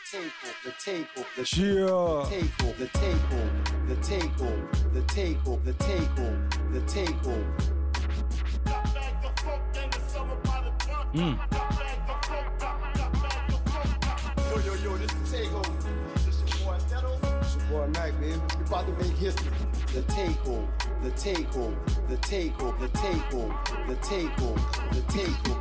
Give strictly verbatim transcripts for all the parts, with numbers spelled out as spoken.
table, the table, the Yeah. table, the table, the table, the table, the table, the table. Mm. Yo, yo, yo, this is Tego. This is your boy Neto. This is your boy Mac, man. We about to make history. The table, the table, the table, the table, the table, the table.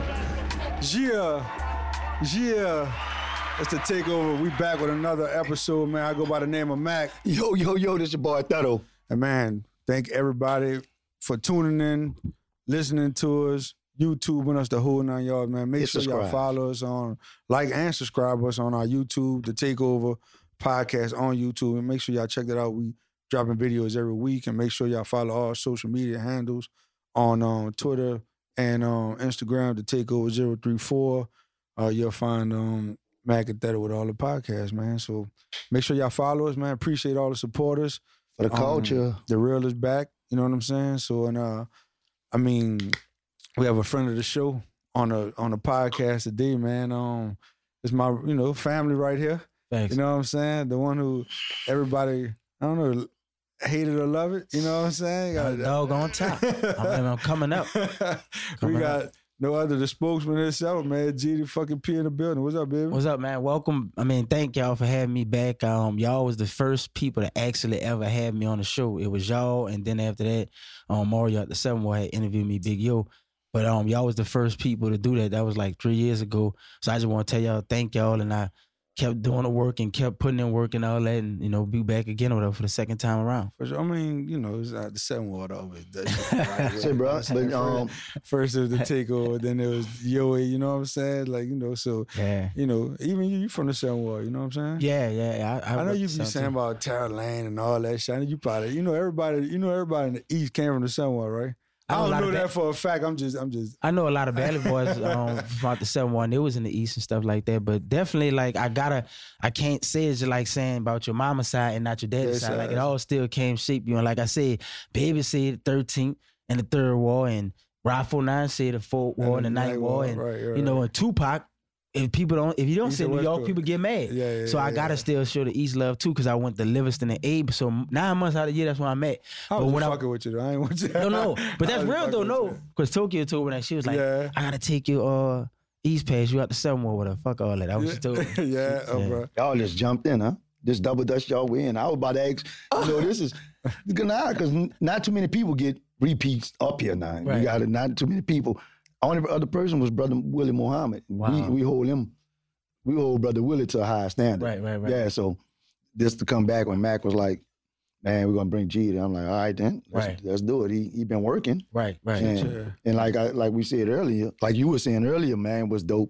Yeah. Yeah. It's the takeover. We back with another episode, man. I go by the name of Mac. Yo, yo, yo, this your boy Thutto. And man, thank everybody for tuning in, listening to us, YouTubing us, the whole nine yards, man. Make Hit sure y'all subscribe. follow us on, like and subscribe us on our YouTube, the Takeover podcast on YouTube. And make sure y'all check that out. We dropping videos every week. And make sure y'all follow all social media handles on um, Twitter and um, Instagram, the Takeover zero three four. Uh, you'll find um, Mac and Theta with all the podcasts, man. So make sure y'all follow us, man. Appreciate all the supporters. For the culture. Um, the real is back. You know what I'm saying? So, and uh, I mean, we have a friend of the show on a on a podcast today, man. Um, it's my you know family right here. Thanks. You know what I'm saying? The one who everybody I don't know hate it or love it. You know what I'm saying? Got a dog on top. I'm, I'm coming up. we Coming got up. no other the spokesman himself, man. G the fucking P in the building. What's up, baby? What's up, man? Welcome. I mean, thank y'all for having me back. Um, y'all was the first people to actually ever have me on the show. It was y'all, and then after that, um, Mario at the Seven War had interviewed me, Big Yo. But um, y'all was the first people to do that. That was like three years ago. So I just want to tell y'all, thank y'all, and I kept doing the work and kept putting in work and all that, and you know, be back again or whatever for the second time around. For sure. I mean, you know, it's uh, the Seven Water always does shit, right? Say, bro, but, um, First it was the takeover, then it was Yoey, you know what I'm saying? Like, you know, so, Yeah. you know, even you, you from the Seven Water, you know what I'm saying? Yeah, yeah. I, I, I know worked you be something. saying about Tara Lane and all that shit. I know you probably, you know, everybody, you know, everybody in the East came from the Seven Water, right? I I know a don't lot know of that ba- for a fact. I'm just, I'm just. I know a lot of Valley boys um, about the seven one. They was in the East and stuff like that. But definitely, like, I gotta, I can't say it's just like saying about your mama's side and not your daddy's Yeah, side. Like, it side. all still came shape you. And like I said, Baby said thirteenth and the third war, and Rifle Nine said the fourth war and the ninth war, and right, right, you know, right. and Tupac. If people don't, if you don't East say and New West York, Coast. people get mad. Yeah, yeah, so I yeah, gotta yeah. still show the East love too, because I went to Livingston and Abe. So nine months out of the year, that's where I'm at. I But was when just I- fucking with you, though. I ain't want you. No, no, but I that's was real fucking though. with No, you. because Tokyo told me that she was like, Yeah. I gotta take you uh East Pass. You out the seven war with her. Fuck all that. That was she told me. yeah, uh, Yeah. bro. y'all just jumped in, huh? This double dutch y'all win. I was about to ask, you know, this is good now because not too many people get repeats up here now. Right. You got it, not too many people. Only other person was Brother Willie Muhammad. Wow. We, we hold him, we hold Brother Willie to a high standard. Right, right, right. Yeah, so this to come back when Mac was like, man, we're gonna bring G to. I'm like, all right then, let's, Right. let's do it. He he been working. Right, right. And, Sure. and like I like we said earlier, like you were saying earlier, man, was dope.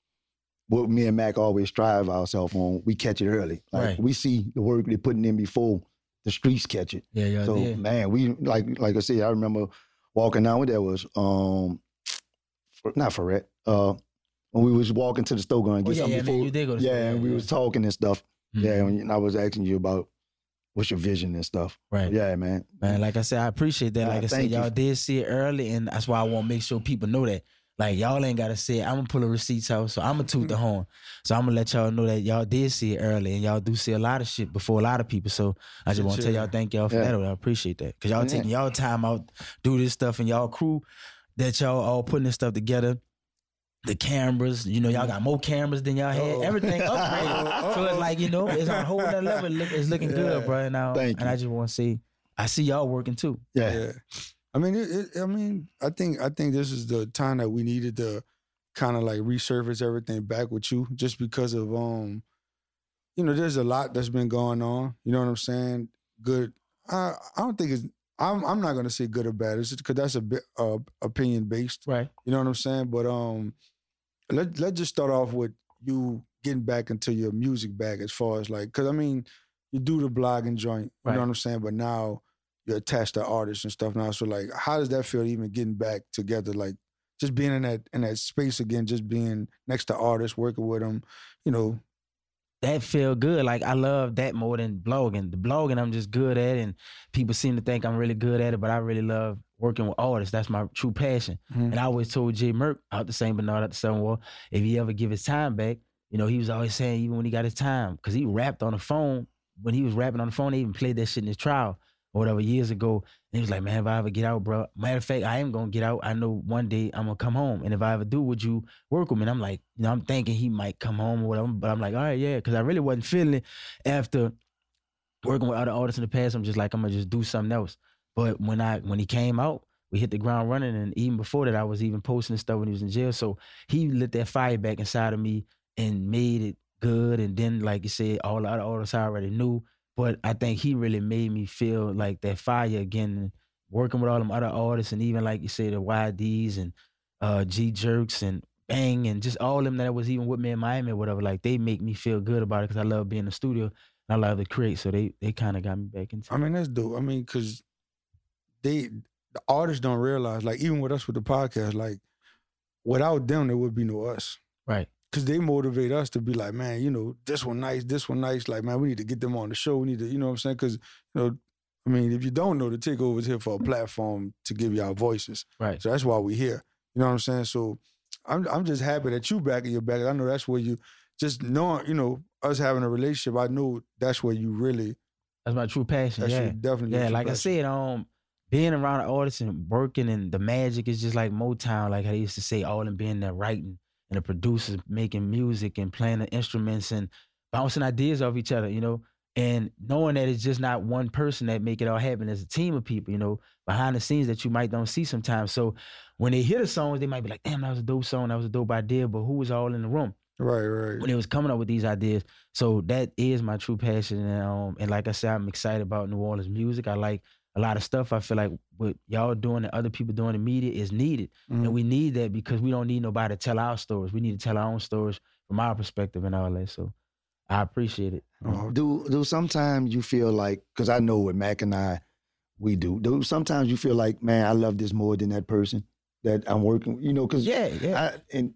What me and Mac always strive ourselves on, we catch it early. Like Right. we see the work they're putting in before the streets catch it. Yeah, yeah, so yeah. man, we like like I said, I remember walking down with that was um not Ferret. Uh when we was walking to the store going to Oh, get yeah, something yeah, before. man, you did go to yeah, store, and yeah, we yeah. was talking and stuff. Mhm. Yeah, and I was asking you about what's your vision and stuff. Right. Yeah, man. Man, like I said, I appreciate that. Nah, Like I said, thank you. y'all did see it early, and that's why I want to make sure people know that. Like, y'all ain't got to say it. I'm going to pull the receipts out, so I'm going to toot the horn. So I'm going to let y'all know that y'all did see it early, and y'all do see a lot of shit before a lot of people. So I just want to tell y'all thank y'all for Yeah. that. I appreciate that. Because y'all Yeah. taking y'all time out, do this stuff, and y'all crew that y'all all putting this stuff together. The cameras, you know, y'all got more cameras than y'all had. Uh-oh. Everything upgraded. So it's like, you know, it's on a whole other level. It look- It's looking Yeah. good, bro. And, I, Thank and you. I just want to say, I see y'all working too. Yeah. Yeah, I mean, it, it, I mean, I think I think this is the time that we needed to kind of like resurface everything back with you, just because of um, you know, there's a lot that's been going on. You know what I'm saying? Good. I I don't think it's. I'm I'm not gonna say good or bad. It's just because that's a bit uh, opinion based. Right. You know what I'm saying? But um, let let's just start off with you getting back into your music bag as far as like, because I mean, you do the blogging joint. You Right. know what I'm saying? But now you're attached to artists and stuff now. So like, how does that feel even getting back together? Like just being in that in that space again, just being next to artists, working with them, you know. That feel good. Like, I love that more than blogging. The blogging, I'm just good at, and people seem to think I'm really good at it, but I really love working with artists. That's my true passion. Mhm. And I always told Jay Merck out the Saint Bernard at the Seven War, if he ever give his time back, You know, he was always saying, even when he got his time, because he rapped on the phone. When he was rapping on the phone, they even played that shit in his trial or whatever years ago. And he was like, man, if I ever get out, bro, matter of fact, I am going to get out. I know one day I'm going to come home. And if I ever do, would you work with me? And I'm like, you know, I'm thinking he might come home or whatever. But I'm like, all right, yeah. Because I really wasn't feeling it after working with other artists in the past. I'm just like, I'm going to just do something else. But when I when he came out, we hit the ground running. And even before that, I was even posting stuff when he was in jail. So he lit that fire back inside of me and made it good. And then, like you said, all the other artists I already knew. But I think he really made me feel like that fire again, and working with all them other artists, and even like you say, the Y Ds and uh, G Jerks and Bang and just all of them that was even with me in Miami or whatever. Like, they make me feel good about it because I love being in the studio and I love to create. So they they kind of got me back into it. I mean, that's dope. I mean, because they the artists don't realize, like, even with us with the podcast, like, without them, there would be no us. Right. Because they motivate us to be like, man, you know, this one nice, this one nice. Like, man, we need to get them on the show. We need to, you know what I'm saying? Because, you know, I mean, if you don't know, the Takeover is here for a platform to give y'all voices. Right. So that's why we're here. You know what I'm saying? So I'm I'm just happy that you back in your back. I know that's where you, just knowing, you know, us having a relationship, I know that's where you really. That's my true passion, that's yeah. your, definitely Yeah, your like passion. I said, um, being around the artists and working and the magic is just like Motown, like how they used to say, all in being there writing. And the producers making music and playing the instruments and bouncing ideas off each other, you know, and knowing that it's just not one person that make it all happen. There's a team of people, you know, behind the scenes that you might don't see sometimes. So when they hear the songs, they might be like, damn, that was a dope song, that was a dope idea, but who was all in the room? Right, right. When they was coming up with these ideas. So that is my true passion. And, um, and like I said, I'm excited about New Orleans music. I like a lot of stuff. I feel like what y'all doing and other people doing in media is needed. Mm-hmm. And we need that because we don't need nobody to tell our stories. We need to tell our own stories from our perspective and all that. So I appreciate it. Oh, Do do sometimes you feel like, because I know with Mac and I, we do, do sometimes you feel like, man, I love this more than that person that I'm working with, you know, because Yeah, yeah. I, and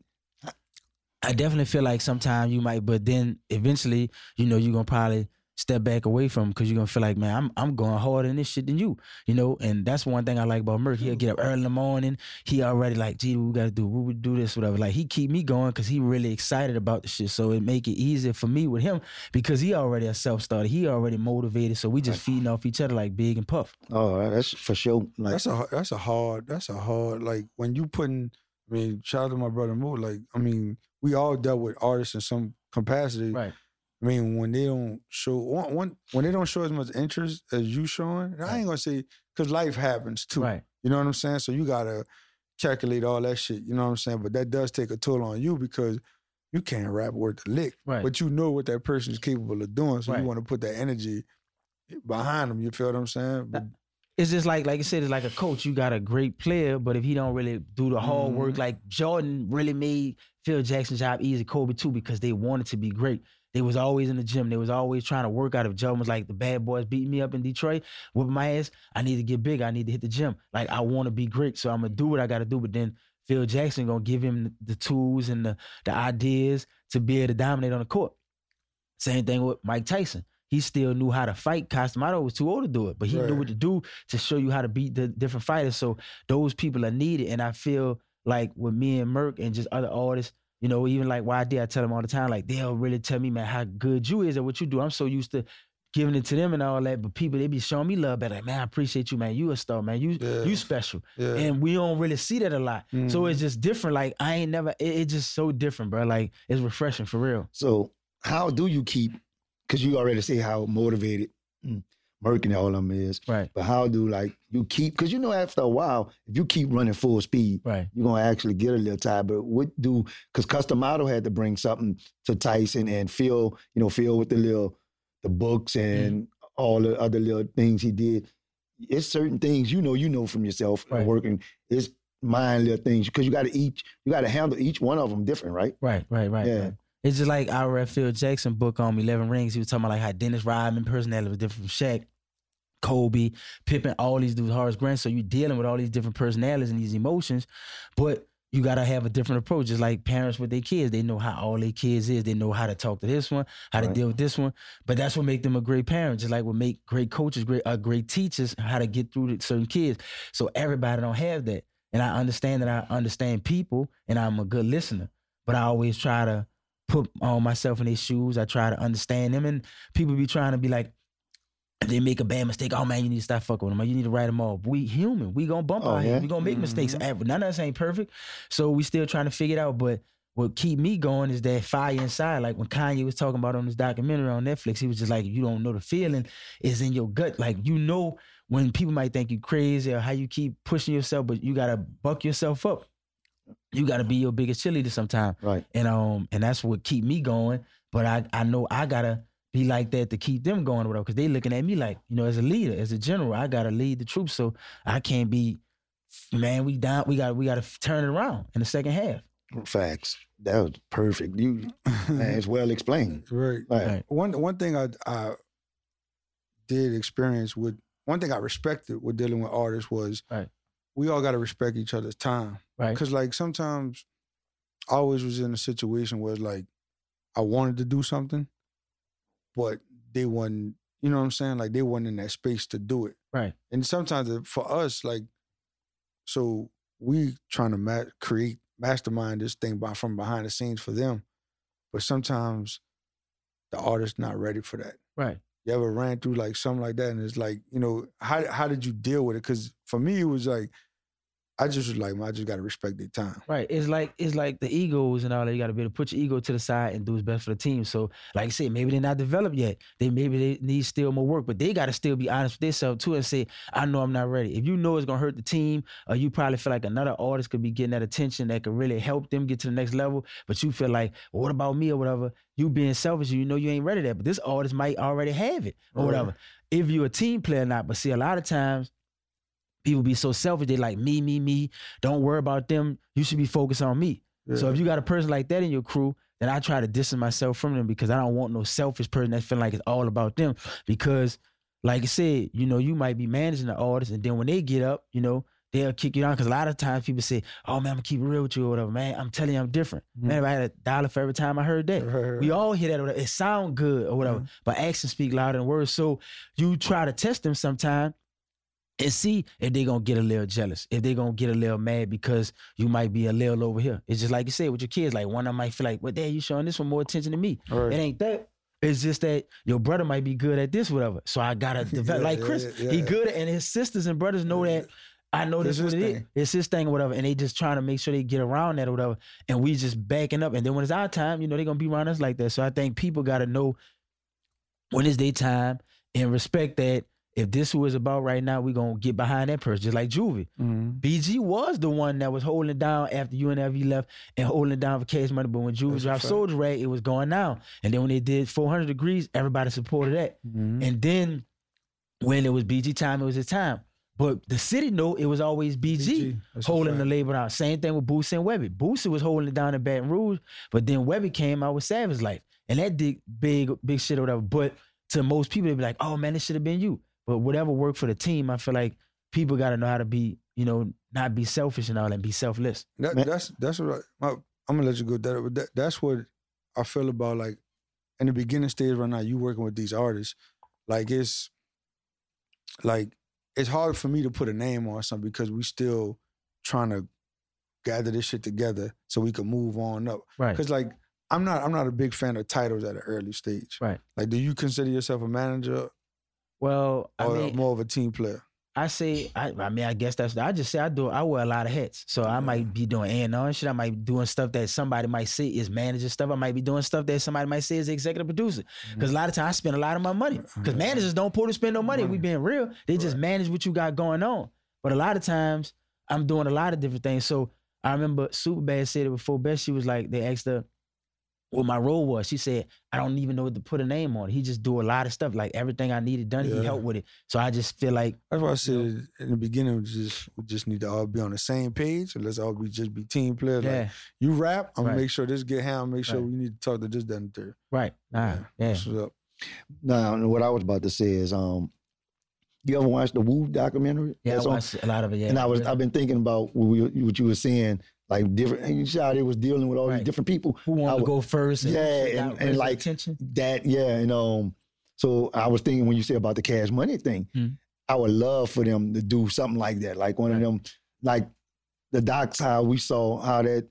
I definitely feel like sometimes you might, but then eventually, you know, you're going to probably step back away from because you're going to feel like, man, I'm I'm going harder in this shit than you, you know? And that's one thing I like about Merc. He'll get up early in the morning. He already like, gee, what we got to do? What we do this, whatever. Like, he keep me going because he really excited about the shit. So it make it easier for me with him because he already a self-starter. He already motivated. So we just feeding off each other like Big and Puff. oh, that's for sure. Like, That's a that's a hard that's a hard like when you putting. I mean, shout out to my brother Mo. Like, I mean, we all dealt with artists in some capacity. Right. I mean, when they don't show one, one when they don't show as much interest as you showing, and I ain't gonna say because life happens too. Right. You know what I'm saying? So you gotta calculate all that shit. You know what I'm saying? But that does take a toll on you because you can't rap worth the lick. Right. But you know what that person is capable of doing, so Right. you want to put that energy behind them. You feel what I'm saying? But, It's just like, like I said, it's like a coach. You got a great player, but if he don't really do the hard Mhm. work, like Jordan really made Phil Jackson's job easy, Kobe too, because they wanted to be great. They was always in the gym. They was always trying to work out. If Jordan was like, the bad boys beating me up in Detroit, whooping my ass, I need to get big. I need to hit the gym. Like, I want to be great, so I'm going to do what I got to do. But then Phil Jackson going to give him the tools and the, the ideas to be able to dominate on the court. Same thing with Mike Tyson. He still knew how to fight. Costamado was too old to do it, but he Right. knew what to do to show you how to beat the different fighters. So those people are needed. And I feel like with me and Merc and just other artists, you know, even like Y D, I tell them all the time, like, they'll really tell me, man, how good you is at what you do. I'm so used to giving it to them and all that, but people, they be showing me love better. Like, man, I appreciate you, man. You a star, man. You Yeah. you special. yeah. And we don't really see that a lot. So Mhm. it's just different. Like, I ain't never, it, it's just so different, bro. Like, it's refreshing for real. so how do you keep, because you already say how motivated mm, Merc and all of them is, Right, but how do like you keep, because you know after a while, if you keep running full speed, right. you're going to actually get a little tired. But what do, because Customado had to bring something to Tyson and Phil, you know, Phil with the little, the books and all the other little things he did. It's certain things, you know, you know from yourself Right. working, it's mind little things, because you got to each, you got to handle each one of them different, right? Right, right, right. Yeah. right. It's just like I read Phil Jackson book on eleven Rings. He was talking about like how Dennis Rodman personality was different from Shaq, Kobe, Pippen, all these dudes, Horace Grant. So you're dealing with all these different personalities and these emotions, but you got to have a different approach. Just like parents with their kids. They know how all their kids is. They know how to talk to this one, how to Right. deal with this one. But that's what make them a great parent. Just like what make great coaches, great uh, great teachers, how to get through to certain kids. So everybody don't have that. And I understand that I understand people and I'm a good listener. But I always try to put um, myself in their shoes. I try to understand them. And people be trying to be like, if they make a bad mistake, oh man, you need to stop fucking with them. You need to write them off. We human. We gonna bump Oh, out yeah? here. We gonna make Mhm. mistakes. None of us ain't perfect. So we still trying to figure it out. But what keep me going is that fire inside. Like when Kanye was talking about on this documentary on Netflix, he was just like, you don't know the feeling is in your gut. Like, you know when people might think you crazy or how you keep pushing yourself, but you gotta buck yourself up. You gotta be your biggest cheerleader sometime. Right. And um, and that's what keep me going. But I, I know I gotta be like that to keep them going or whatever, because they looking at me like, you know, as a leader, as a general, I gotta lead the troops. So I can't be, man, we down, we got we gotta turn it around in the second half. Facts. That was perfect. You, man, it's well explained. Right. Right. Right. One one thing I I did experience with one thing I respected with dealing with artists was Right. we all got to respect each other's time. Right. Because like sometimes I always was in a situation where like I wanted to do something, but they wasn't, you know what I'm saying? Like they wasn't in that space to do it. Right. And sometimes it- for us, like, so we trying to ma- create, mastermind this thing by, from behind the scenes for them. But sometimes the artist's not ready for that. Right. You ever ran through like something like that? And it's like, you know, how how did you deal with it? Because for me, it was like, I just was like, man, I just got to respect their time. Right. It's like it's like the egos and all that. You got to be able to put your ego to the side and do what's best for the team. So, like I said, maybe they're not developed yet. They maybe they need still more work, but they got to still be honest with themselves too and say, I know I'm not ready. If you know it's gonna hurt the team, or you probably feel like another artist could be getting that attention that could really help them get to the next level, but you feel like, well, what about me or whatever? You being selfish, you know you ain't ready there, but this artist might already have it or Right. whatever. If you're a team player or not, but see, a lot of times people be so selfish. They like me, me, me. Don't worry about them. You should be focused on me. So Yeah. if you got a person like that in your crew, then I try to distance myself from them because I don't want no selfish person that feeling like it's all about them. Because, like I said, you know, you might be managing the artist, and then when they get up, you know, they'll kick you down. Because a lot of times people say, "Oh man, I'm gonna keep it real with you or whatever." Man, I'm telling you, I'm different. Mhm. Man, if I had a dollar for every time I heard that, Right, right, we right. all hear that. Or whatever. It sound good or whatever, Mhm. but actions speak louder than words. So you try to test them sometime and see if they gonna get a little jealous, if they gonna get a little mad because you might be a little over here. It's just like you said with your kids. Like one of them might feel like, well, Dad, you showing this one more attention to me. Right. It ain't that. It's just that your brother might be good at this, whatever. So I gotta develop. Yeah, like yeah, Chris, yeah. he good at, and his sisters and brothers know that. I know It's this what his it is. thing. It's his thing or whatever. And they just trying to make sure they get around that or whatever. And we just backing up. And then when it's our time, you know, they gonna be around us like that. So I think people gotta know when it's their time and respect that. If this who is about right now, we gonna get behind that person, just like Juvie. Mhm. B G was the one that was holding it down after U N L V left and holding it down for Cash Money. But when Juvie That's a dropped fact. Soldier Rag, it was going down. And then when they did four hundred degrees, everybody supported that. Mhm. And then when it was B G time, it was his time. But the city knew it was always B G, B G, that's a holding the fact. label down. Same thing with Boosie and Webby. Boosie was holding it down in Baton Rouge, but then Webby came out with Savage Life. And that did big, big shit or whatever. But to most people, they'd be like, oh man, this should have been you. But whatever worked for the team, I feel like people got to know how to be, you know, not be selfish and all that, be selfless. That, Man. that's that's what I, I, I'm gonna let you go. That, but that that's what I feel about like in the beginning stage right now. You working with these artists, like it's like it's hard for me to put a name on something because we still trying to gather this shit together so we can move on up. Right. Because like I'm not I'm not a big fan of titles at an early stage. Right. Like, do you consider yourself a manager Well, I or mean, more of a team player? I say, I, I mean, I guess that's, I just say I do, I wear a lot of hats. So I might be doing A and R and shit. I might be doing stuff that somebody might say is manager stuff. I might be doing stuff that somebody might say is executive producer. Because a lot of times I spend a lot of my money. Because managers don't pull to spend no money. If we being real. They just manage what you got going on. But a lot of times I'm doing a lot of different things. So I remember Superbad said it before Best. She was like, they asked her what my role was. She said, I don't even know what to put a name on. He just do a lot of stuff. Like everything I needed done, Yeah. he helped with it. So I just feel like, That's why I said in the beginning, we just we just need to all be on the same page, and let's all be just be team players. yeah, Like you rap, I'm gonna Right. make sure this get handled. Make sure Right. we need to talk to this, that, and third. right. Nah, yeah. That's what's up. Now, what I was about to say is, um, you ever watched the Wu documentary? Yeah, I That's on- watched a lot of it. Yeah, and I was, Really. I've been thinking about what, we, what you were saying, like different. And you saw how they was dealing with all Right. these different people. who wanted I to would- go first? Yeah, who and- got and raised like- attention. That yeah, and um, so I was thinking when you said about the Cash Money thing, Mhm. I would love for them to do something like that, like one of Right. them, like the docs how we saw how that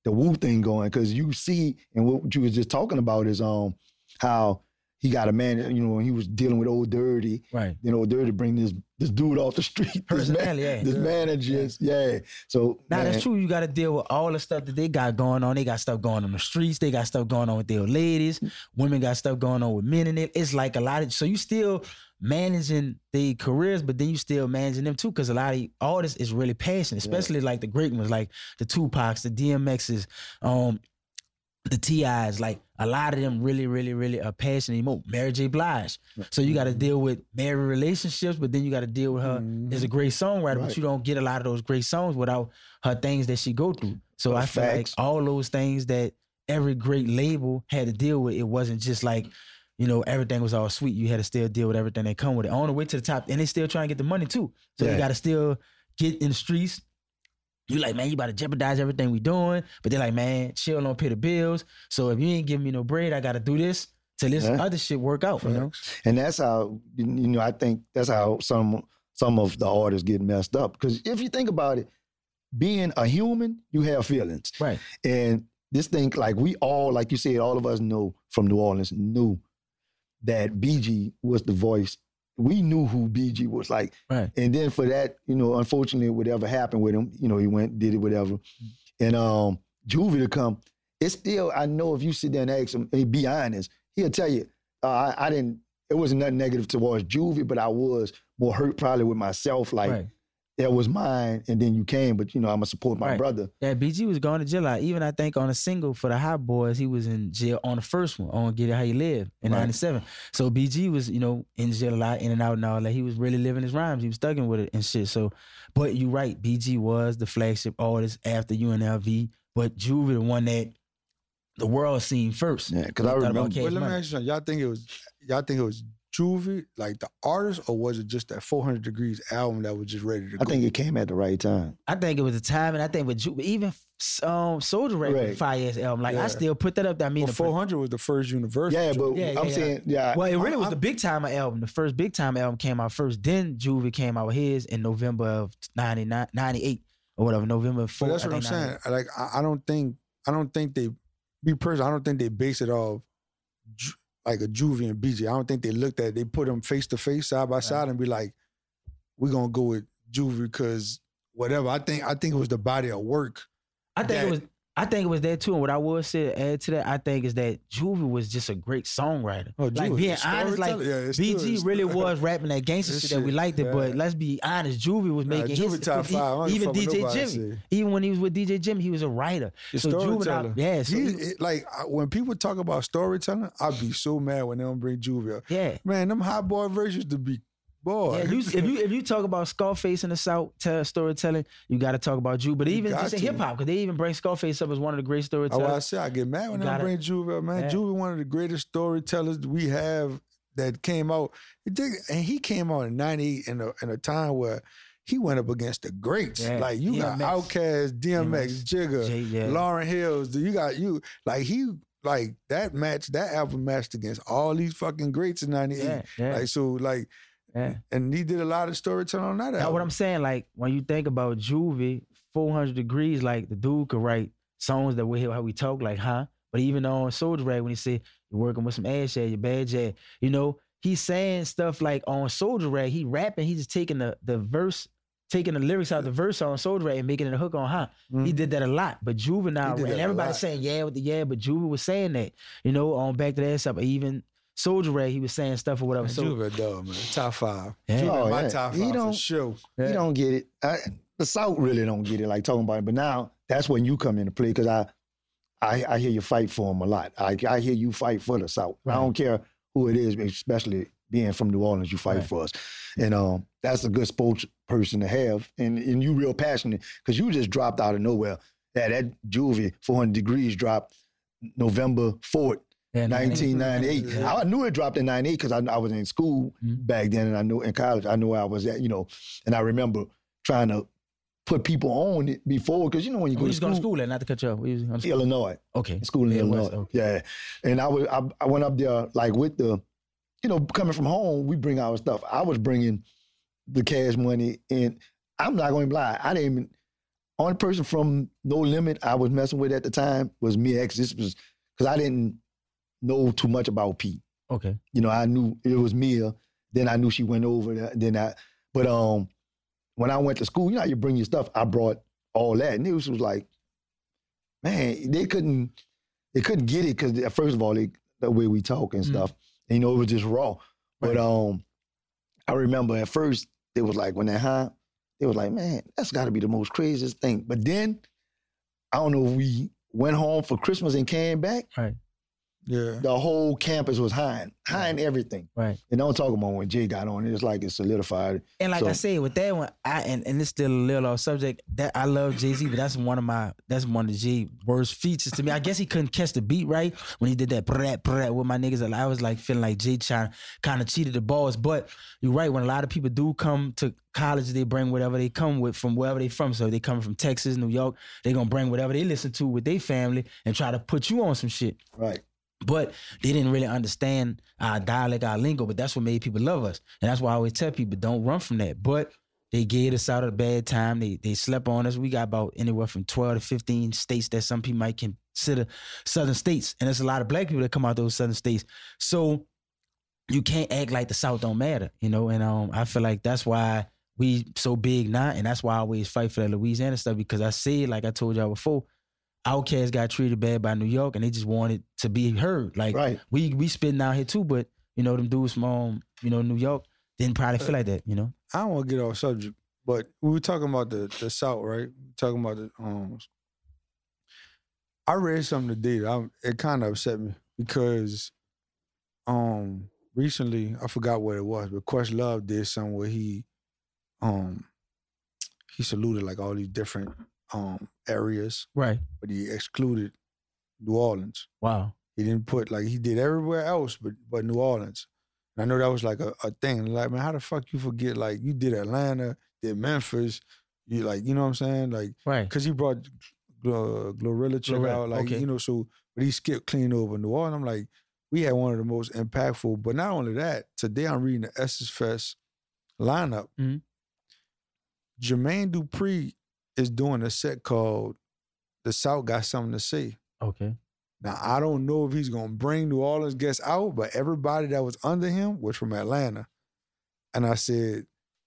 the Wu thing going, because you see, and what you was just talking about is um how he got a man, you know, when he was dealing with Old Dirty, right? You know, Old Dirty bring this this dude off the street, this, man, yeah. this yeah. manager, yeah. yeah. So now man, that's true. You got to deal with all the stuff that they got going on. They got stuff going on the streets. They got stuff going on with their ladies. Women got stuff going on with men in it. It's like a lot of, so you still managing their careers, but then you still managing them too, because a lot of artists is really passionate, especially yeah. like the great ones, like the Tupacs, the D M Xs, um, the T Is, like a lot of them really, really, really are passionate. Mary J. Blige. So you got to deal with married relationships, but then you got to deal with her mm-hmm. as a great songwriter, right. but you don't get a lot of those great songs without her things that she go through. So I feel like all those things that every great label had to deal with, it wasn't just like, you know, everything was all sweet. You had to still deal with everything that come with it. On the way to the top, and they still trying to get the money too. So yeah. you got to still get in the streets. You like, man, you about to jeopardize everything we doing. But they're like, man, chill, don't pay the bills. So if you ain't giving me no bread, I got to do this till this yeah. other shit work out, you know? And that's how, you know, I think that's how some some of the artists get messed up. Because if you think about it, being a human, you have feelings. Right. And this thing, like we all, like you said, all of us know from New Orleans, knew that B G was the voice. We knew who B G was like. Right. And then for that, you know, unfortunately, whatever happened with him, you know, he went, did it, whatever. Mm-hmm. And um, Juvie to come, it's still, I know if you sit there and ask him, hey, be honest, he'll tell you, uh, I, I didn't, it wasn't nothing negative towards Juvie, but I was more hurt probably with myself. Like, right. that was mine, and then you came, but, you know, I'm going to support my right. brother. Yeah, B G was going to jail. Like, even I think on a single for the Hot Boys, he was in jail on the first one, on Get It How You Live in right. ninety-seven. So B G was, you know, in jail a lot, in and out and all that. He was really living his rhymes. He was stuck in with it and shit. So, but you're right, B G was the flagship artist after U N L V, but Juvie the one that the world seen first. Yeah, because I remember. Well, let me ask you something. Y'all think it was, y'all think it was Juvie, like the artist, or was it just that four hundred Degrees album that was just ready to go? I think it came at the right time. I think it was the time, and I think with Juvie, even um, Soulja Ray right. Fire Ass album, like yeah. I still put that up there. I mean, well, four hundred was the first Universal. Yeah, but yeah, yeah, I'm yeah. saying, yeah. Well, it really I, was I, the Big Time album. The first Big Time album came out first. Then Juvie came out with his in November of ninety-nine, ninety-eight or whatever, November fourth. But that's what I'm saying. Like, I, I don't think, I don't think they, be personal, I don't think they base it off like a Juvie and B G. I don't think they looked at it. They put them face to face, side by right. side, and be like, we're gonna go with Juvie because whatever. I think I think it was the body of work. I think that, it was I think it was that too. And what I would say add to that, I think is that Juvie was just a great songwriter. Oh, like being honest, like yeah, B G still, really was rapping that gangster shit, shit that we liked it. Yeah. But let's be honest, Juvie was making nah, Juvie his top five. He, even D J Jimmy, say. even when he was with D J Jimmy, he was a writer. The so storyteller. Juvie, yeah. So he, he, it, like when people talk about storytelling, I'd be so mad when they don't bring Juvie up. Yeah, man, them Hot Boy versions to be. Boy. Yeah, you, if you if you talk about Scarface in the South tell, storytelling, you got to talk about Juvie. But even just in hip hop, because they even bring Scarface up as one of the great storytellers. Oh, I say I get mad when they bring Juvie up, man. Yeah. Juvie, one of the greatest storytellers we have that came out. And he came out in ninety-eight in a in a time where he went up against the greats. Yeah. Like you D M X. Got Outkast, D M X, Jigga, J, yeah. Lauryn Hills. You got you like he. Like that match, that album matched against all these fucking greats in ninety-eight. Yeah, yeah. Like so, like. Yeah. And he did a lot of storytelling on that album. That's what I'm saying. Like, when you think about Juvie, four hundred Degrees, like, the dude could write songs that we hear how we talk, like, huh? But even on Soulja Ray, when he said, you're working with some ass shit, your bad jazz, you know, he's saying stuff like on Soulja Ray, he rapping, he's just taking the, the verse, taking the lyrics out of the verse on Soulja Ray and making it a hook on, huh? Mm-hmm. He did that a lot. But Juvenile, and everybody's saying, yeah, with the yeah, but Juvie was saying that, you know, on Back to that stuff, even Soulja Ray, he was saying stuff or whatever. Man, so Juvie dog, man. Top five. Yeah. Juvie, oh, my yeah. top he five don't, for sure. He yeah. don't get it. I, the South really don't get it, like talking about it. But now that's when you come into play, because I, I I hear you fight for them a lot. I, I hear you fight for the South. Right. I don't care who it is, especially being from New Orleans, you fight right. for us. And um, that's a good sports person to have. And, and you real passionate, because you just dropped out of nowhere. Yeah, that Juvie, four hundred Degrees dropped November fourth. Yeah, nineteen ninety-eight. Yeah. I knew it dropped in ninety-eight because I, I was in school mm-hmm. back then, and I knew in college, I knew where I was at, you know. And I remember trying to put people on it before, because you know when you go we to school. going to school, and not to cut you off. We was going to school. Illinois. Okay. School in yeah, Illinois. Was, okay. Yeah. And I was I, I went up there like with the, you know, coming from home, we bring our stuff. I was bringing the cash money, and I'm not going to lie, I didn't even. only person from No Limit I was messing with at the time was Mia X. This was because I didn't know too much about P. Okay. You know, I knew it was Mia. Then I knew she went over there. Then I, but um, when I went to school, you know how you bring your stuff. I brought all that, and it was, was like, man, they couldn't, they couldn't get it because first of all, they, the way we talk and stuff, mm. and, you know, it was just raw. Right. But um, I remember at first it was like when they high, it was like, man, that's got to be the most craziest thing. But then I don't know if we went home for Christmas and came back. Right. Yeah. The whole campus was high, high in everything. Right. And don't talk about when Jay got on it. It's like it solidified. And like so, I said, with that one, I and, and it's still a little off subject. That I love Jay-Z, but that's one of my that's one of the Jay worst features to me. I guess he couldn't catch the beat right when he did that brat brat with my niggas. I was like feeling like Jay trying kind of cheated the balls. But you're right, when a lot of people do come to college, they bring whatever they come with from wherever they from. So if they come from Texas, New York, they gonna bring whatever they listen to with their family and try to put you on some shit. Right. But they didn't really understand our dialect, our lingo, but that's what made people love us. And that's why I always tell people, don't run from that. But they gave us out at a bad time. They they slept on us. We got about anywhere from twelve to fifteen states that some people might consider southern states. And there's a lot of black people that come out those southern states. So you can't act like the South don't matter, you know? And um, I feel like that's why we so big now. And that's why I always fight for that Louisiana stuff, because I said, like I told y'all before, Outkast got treated bad by New York, and they just wanted to be heard. Like right. we we spitting out here too, but you know them dudes from um, you know New York didn't probably feel like that. You know. I don't want to get off subject, but we were talking about the the South, right? We talking about the um. I read something today. I, it kind of upset me because um recently I forgot what it was, but Questlove did something where he um he saluted like all these different um areas, right? But he excluded New Orleans. Wow. He didn't put like he did everywhere else, but but New Orleans. And I know that was like a, a thing. Like, man, how the fuck you forget? Like you did Atlanta, did Memphis, you like, you know what I'm saying? Like, right? Because he brought Gl- Glorilla chick out, like okay. you know. So, but he skipped clean over New Orleans. I'm like, we had one of the most impactful. But not only that, today I'm reading the Essence Fest lineup. Mm-hmm. Jermaine Dupri is doing a set called The South Got Something to Say. Okay. Now, I don't know if he's going to bring New Orleans guests out, but everybody that was under him was from Atlanta. And I said,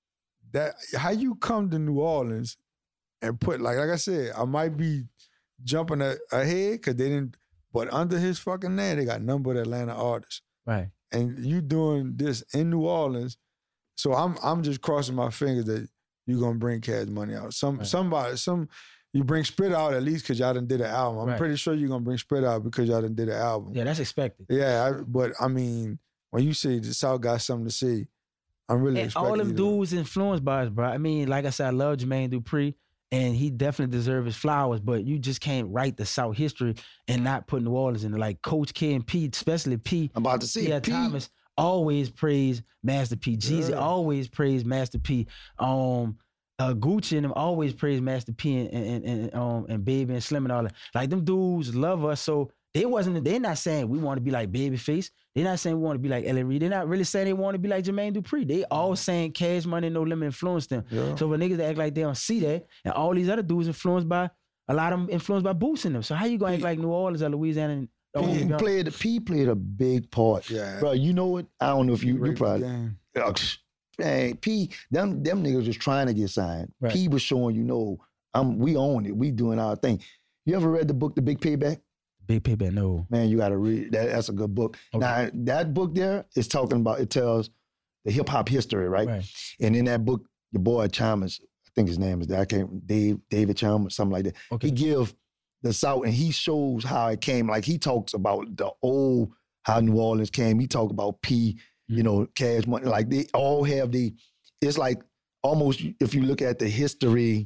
that how you come to New Orleans and put, like like I said, I might be jumping a, ahead because they didn't, but under his fucking name, they got nothing but Atlanta artists. Right. And you doing this in New Orleans, so I'm I'm just crossing my fingers that you're gonna bring Cash Money out. Some right. somebody, some you bring Spit out at least because y'all done did an album. I'm right. pretty sure you're gonna bring Spit out because y'all done did an album. Yeah, that's expected. Yeah, I, but I mean, when you say the South got something to say, I'm really and expecting all them you dudes to... influenced by us, bro. I mean, like I said, I love Jermaine Dupri, and he definitely deserves his flowers. But you just can't write the South history and not put New Orleans in it. Like Coach K and P, especially P. I'm about to say yeah, P. Thomas always praise Master P. Jeezy yeah. always praise Master P. Um. Uh, Gucci and them always praise Master P and and, and um and Baby and Slim and all that. Like them dudes love us, so they wasn't. They're not saying we want to be like Babyface. They're not saying we want to be like L A Reid. They're not really saying they want to be like Jermaine Dupri. They all saying Cash Money, No Limit influenced them. Yeah. So for niggas that act like they don't see that, and all these other dudes influenced by a lot of them influenced by Boots in them. So how you gonna act like New Orleans or Louisiana? And, oh, P, played P played a big part. Yeah, bro. You know what? I don't know if you you probably. Uh, Man, P, them them niggas just trying to get signed. Right. P was showing, you know, I'm we own it. We doing our thing. You ever read the book, The Big Payback? Big Payback, no. Man, you got to read that. That's a good book. Okay. Now, that book there is talking about, it tells the hip hop history, right? right? And in that book, the boy Chalmers, I think his name is that. I can't, Dave, David Chalmers, something like that. Okay. He give the South, and he shows how it came. Like he talks about the old, how New Orleans came. He talk about P. You know, Cash Money, like they all have the, it's like almost if you look at the history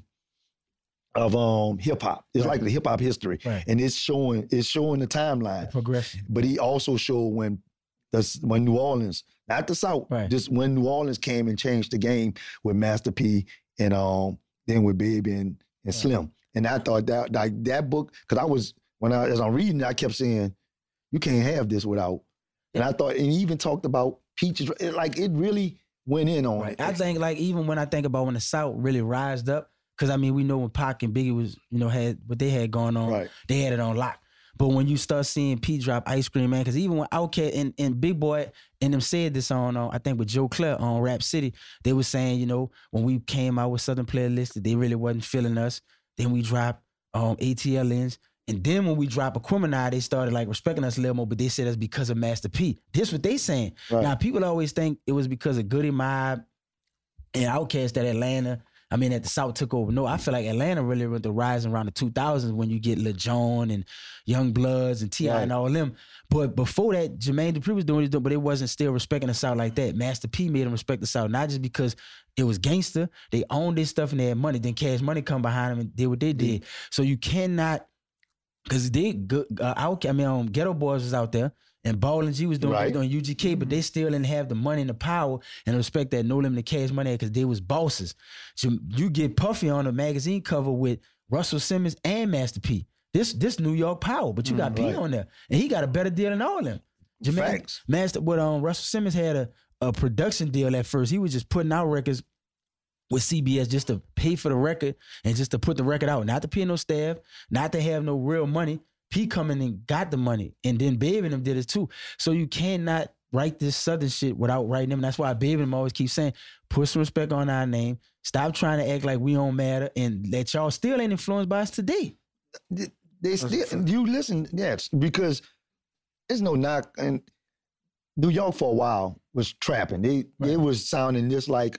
of um hip hop, it's right. like the hip hop history. Right. And it's showing, it's showing the timeline. The progression. But he also showed when the when New Orleans, not the South, right. just when New Orleans came and changed the game with Master P and um then with Baby and, and right. Slim. And I thought that like that book, because I was, when I as I'm reading, I kept saying, you can't have this without. And I thought, and he even talked about Peaches, like it really went in on right. it. I think like even when I think about when the South really rised up, Because, I mean, we know when Pac and Biggie was, you know, had what they had going on, Right. they had it on lock. But when you start seeing P drop Ice Cream Man, because even when Outkast and, and Big Boy and them said this on, uh, I think with Joe Clair on Rap City, they were saying, you know, when we came out with Southern Playlist, that they really wasn't feeling us. Then we dropped um, A T L Ns. And then when we drop Aquemini, they started like respecting us a little more, but they said it's because of Master P. This what they saying. Right. Now, people always think it was because of Goody Mob and Outkast that Atlanta, I mean, that the South took over. No, I feel like Atlanta really went to rise around the two thousands when you get Lil Jon and Young Bloods and T I Right. and all them. But before that, Jermaine Dupri was doing it, but it wasn't still respecting the South like that. Master P made them respect the South, not just because it was gangster. They owned this stuff and they had money. Then Cash Money come behind them and did what they did. So you cannot, because they good. Uh, out, I mean, um, Ghetto Boys was out there. And Ball and G was doing, Right. doing U G K, but they still didn't have the money and the power and the respect that No Limit Cash Money had because they was bosses. So you get Puffy on a magazine cover with Russell Simmons and Master P. This this New York power, but you got Mm, P right. on there. And he got a better deal than all of them. Jermaine, Facts. Master, but um, Russell Simmons had a, a production deal at first. He was just putting out records with C B S just to pay for the record and just to put the record out. Not to pay no staff, not to have no real money. P coming and got the money. And then Baby and them did it too. So you cannot write this Southern shit without writing them. That's why Baby and them always keep saying, put some respect on our name. Stop trying to act like we don't matter and that y'all still ain't influenced by us today. They, they still, you listen, yes, because there's no knock. And New York for a while was trapping. They Right. it was sounding just like,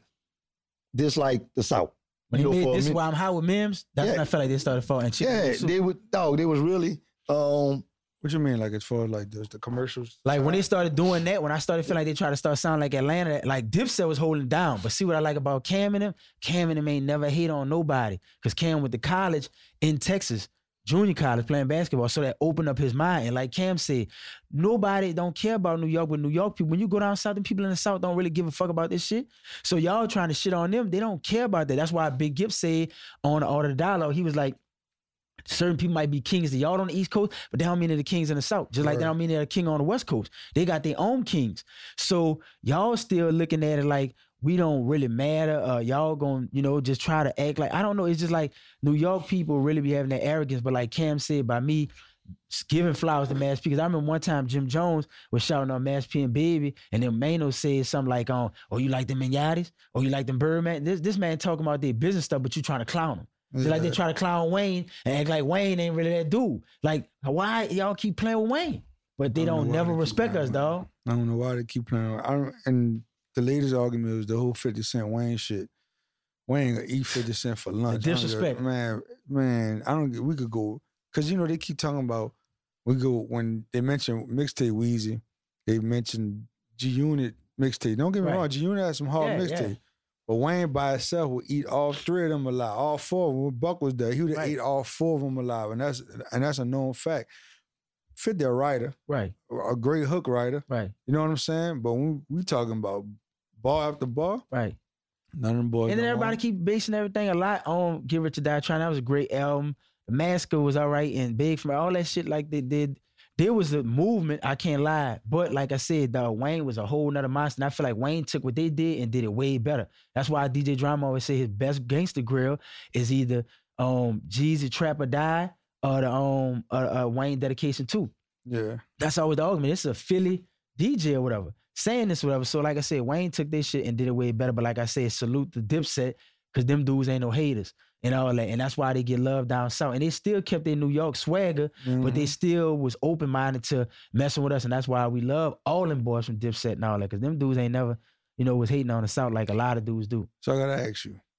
just like the South. When You they know, made, for a this is minute- why I'm high with Mims. That's Yeah. when I felt like they started falling. Yeah, they would. Dog, they was really. Um, What you mean, like as far as like the, the commercials? Like when they started doing that, when I started feeling like they tried to start sounding like Atlanta, like Dipset was holding down. But see what I like about Cam and them? Cam and them ain't never hate on nobody. Because Cam went to college in Texas, junior college, playing basketball. So that opened up his mind. And like Cam said, nobody don't care about New York, but New York people, when you go down south, the people in the South don't really give a fuck about this shit. So y'all trying to shit on them, they don't care about that. That's why Big Gipp said on the Art of the Dialogue, he was like, certain people might be kings to y'all on the East Coast, but they don't mean they're the kings in the South. Just like Right. they don't mean they're a king on the West Coast. They got their own kings. So y'all still looking at it like we don't really matter. Uh, y'all gonna, you know, just try to act like, I don't know. It's just like New York people really be having that arrogance. But like Cam said, by me giving flowers to Mass P, because I remember one time Jim Jones was shouting on Mass P and Baby, and then Mano said something like, um, oh, you like them Miniatis? Or you like them Birdman? This, this man talking about their business stuff, but you trying to clown them. Just like they try to clown Wayne and act like Wayne ain't really that dude. Like, why y'all keep playing with Wayne? But they I don't don't know why never they keep respect playing us, with dog. I don't know why they keep playing. I don't, and the latest argument was the whole fifty Cent Wayne shit. Wayne gonna eat fifty Cent for lunch. The I don't get- disrespect. man. Man, I don't. get- We could go because you know they keep talking about. We go when they mention mixtape Weezy, they mention G Unit mixtape. Don't get me Right. wrong, G Unit has some hard Yeah, mixtape. yeah. But Wayne by himself would eat all three of them alive, all four of them. When Buck was there, he would Right. eat all four of them alive, and that's and that's a known fact. fifty a writer, Right, a great hook writer. right, You know what I'm saying? But when we talking about bar after bar, right. none of them boys. And then don't everybody want keep basing everything a lot on Get Rich or Die Trying. That was a great album. The Masker was all right and Big from all that shit like they did. There was a movement, I can't lie. But like I said, dog, Wayne was a whole nother monster. And I feel like Wayne took what they did and did it way better. That's why D J Drama always say his best gangster grill is either um Jeezy Trap or Die or the um uh, uh, Wayne Dedication two. Yeah. That's always the argument. It's a Philly D J or whatever saying this or whatever. So like I said, Wayne took this shit and did it way better. But like I said, salute the Dipset because them dudes ain't no haters and all that. And that's why they get love down south. And they still kept their New York swagger, but they still was open-minded to messing with us. And that's why we love all them boys from Dipset and all that because them dudes ain't never, you know, was hating on the south like a lot of dudes do. So I gotta ask you.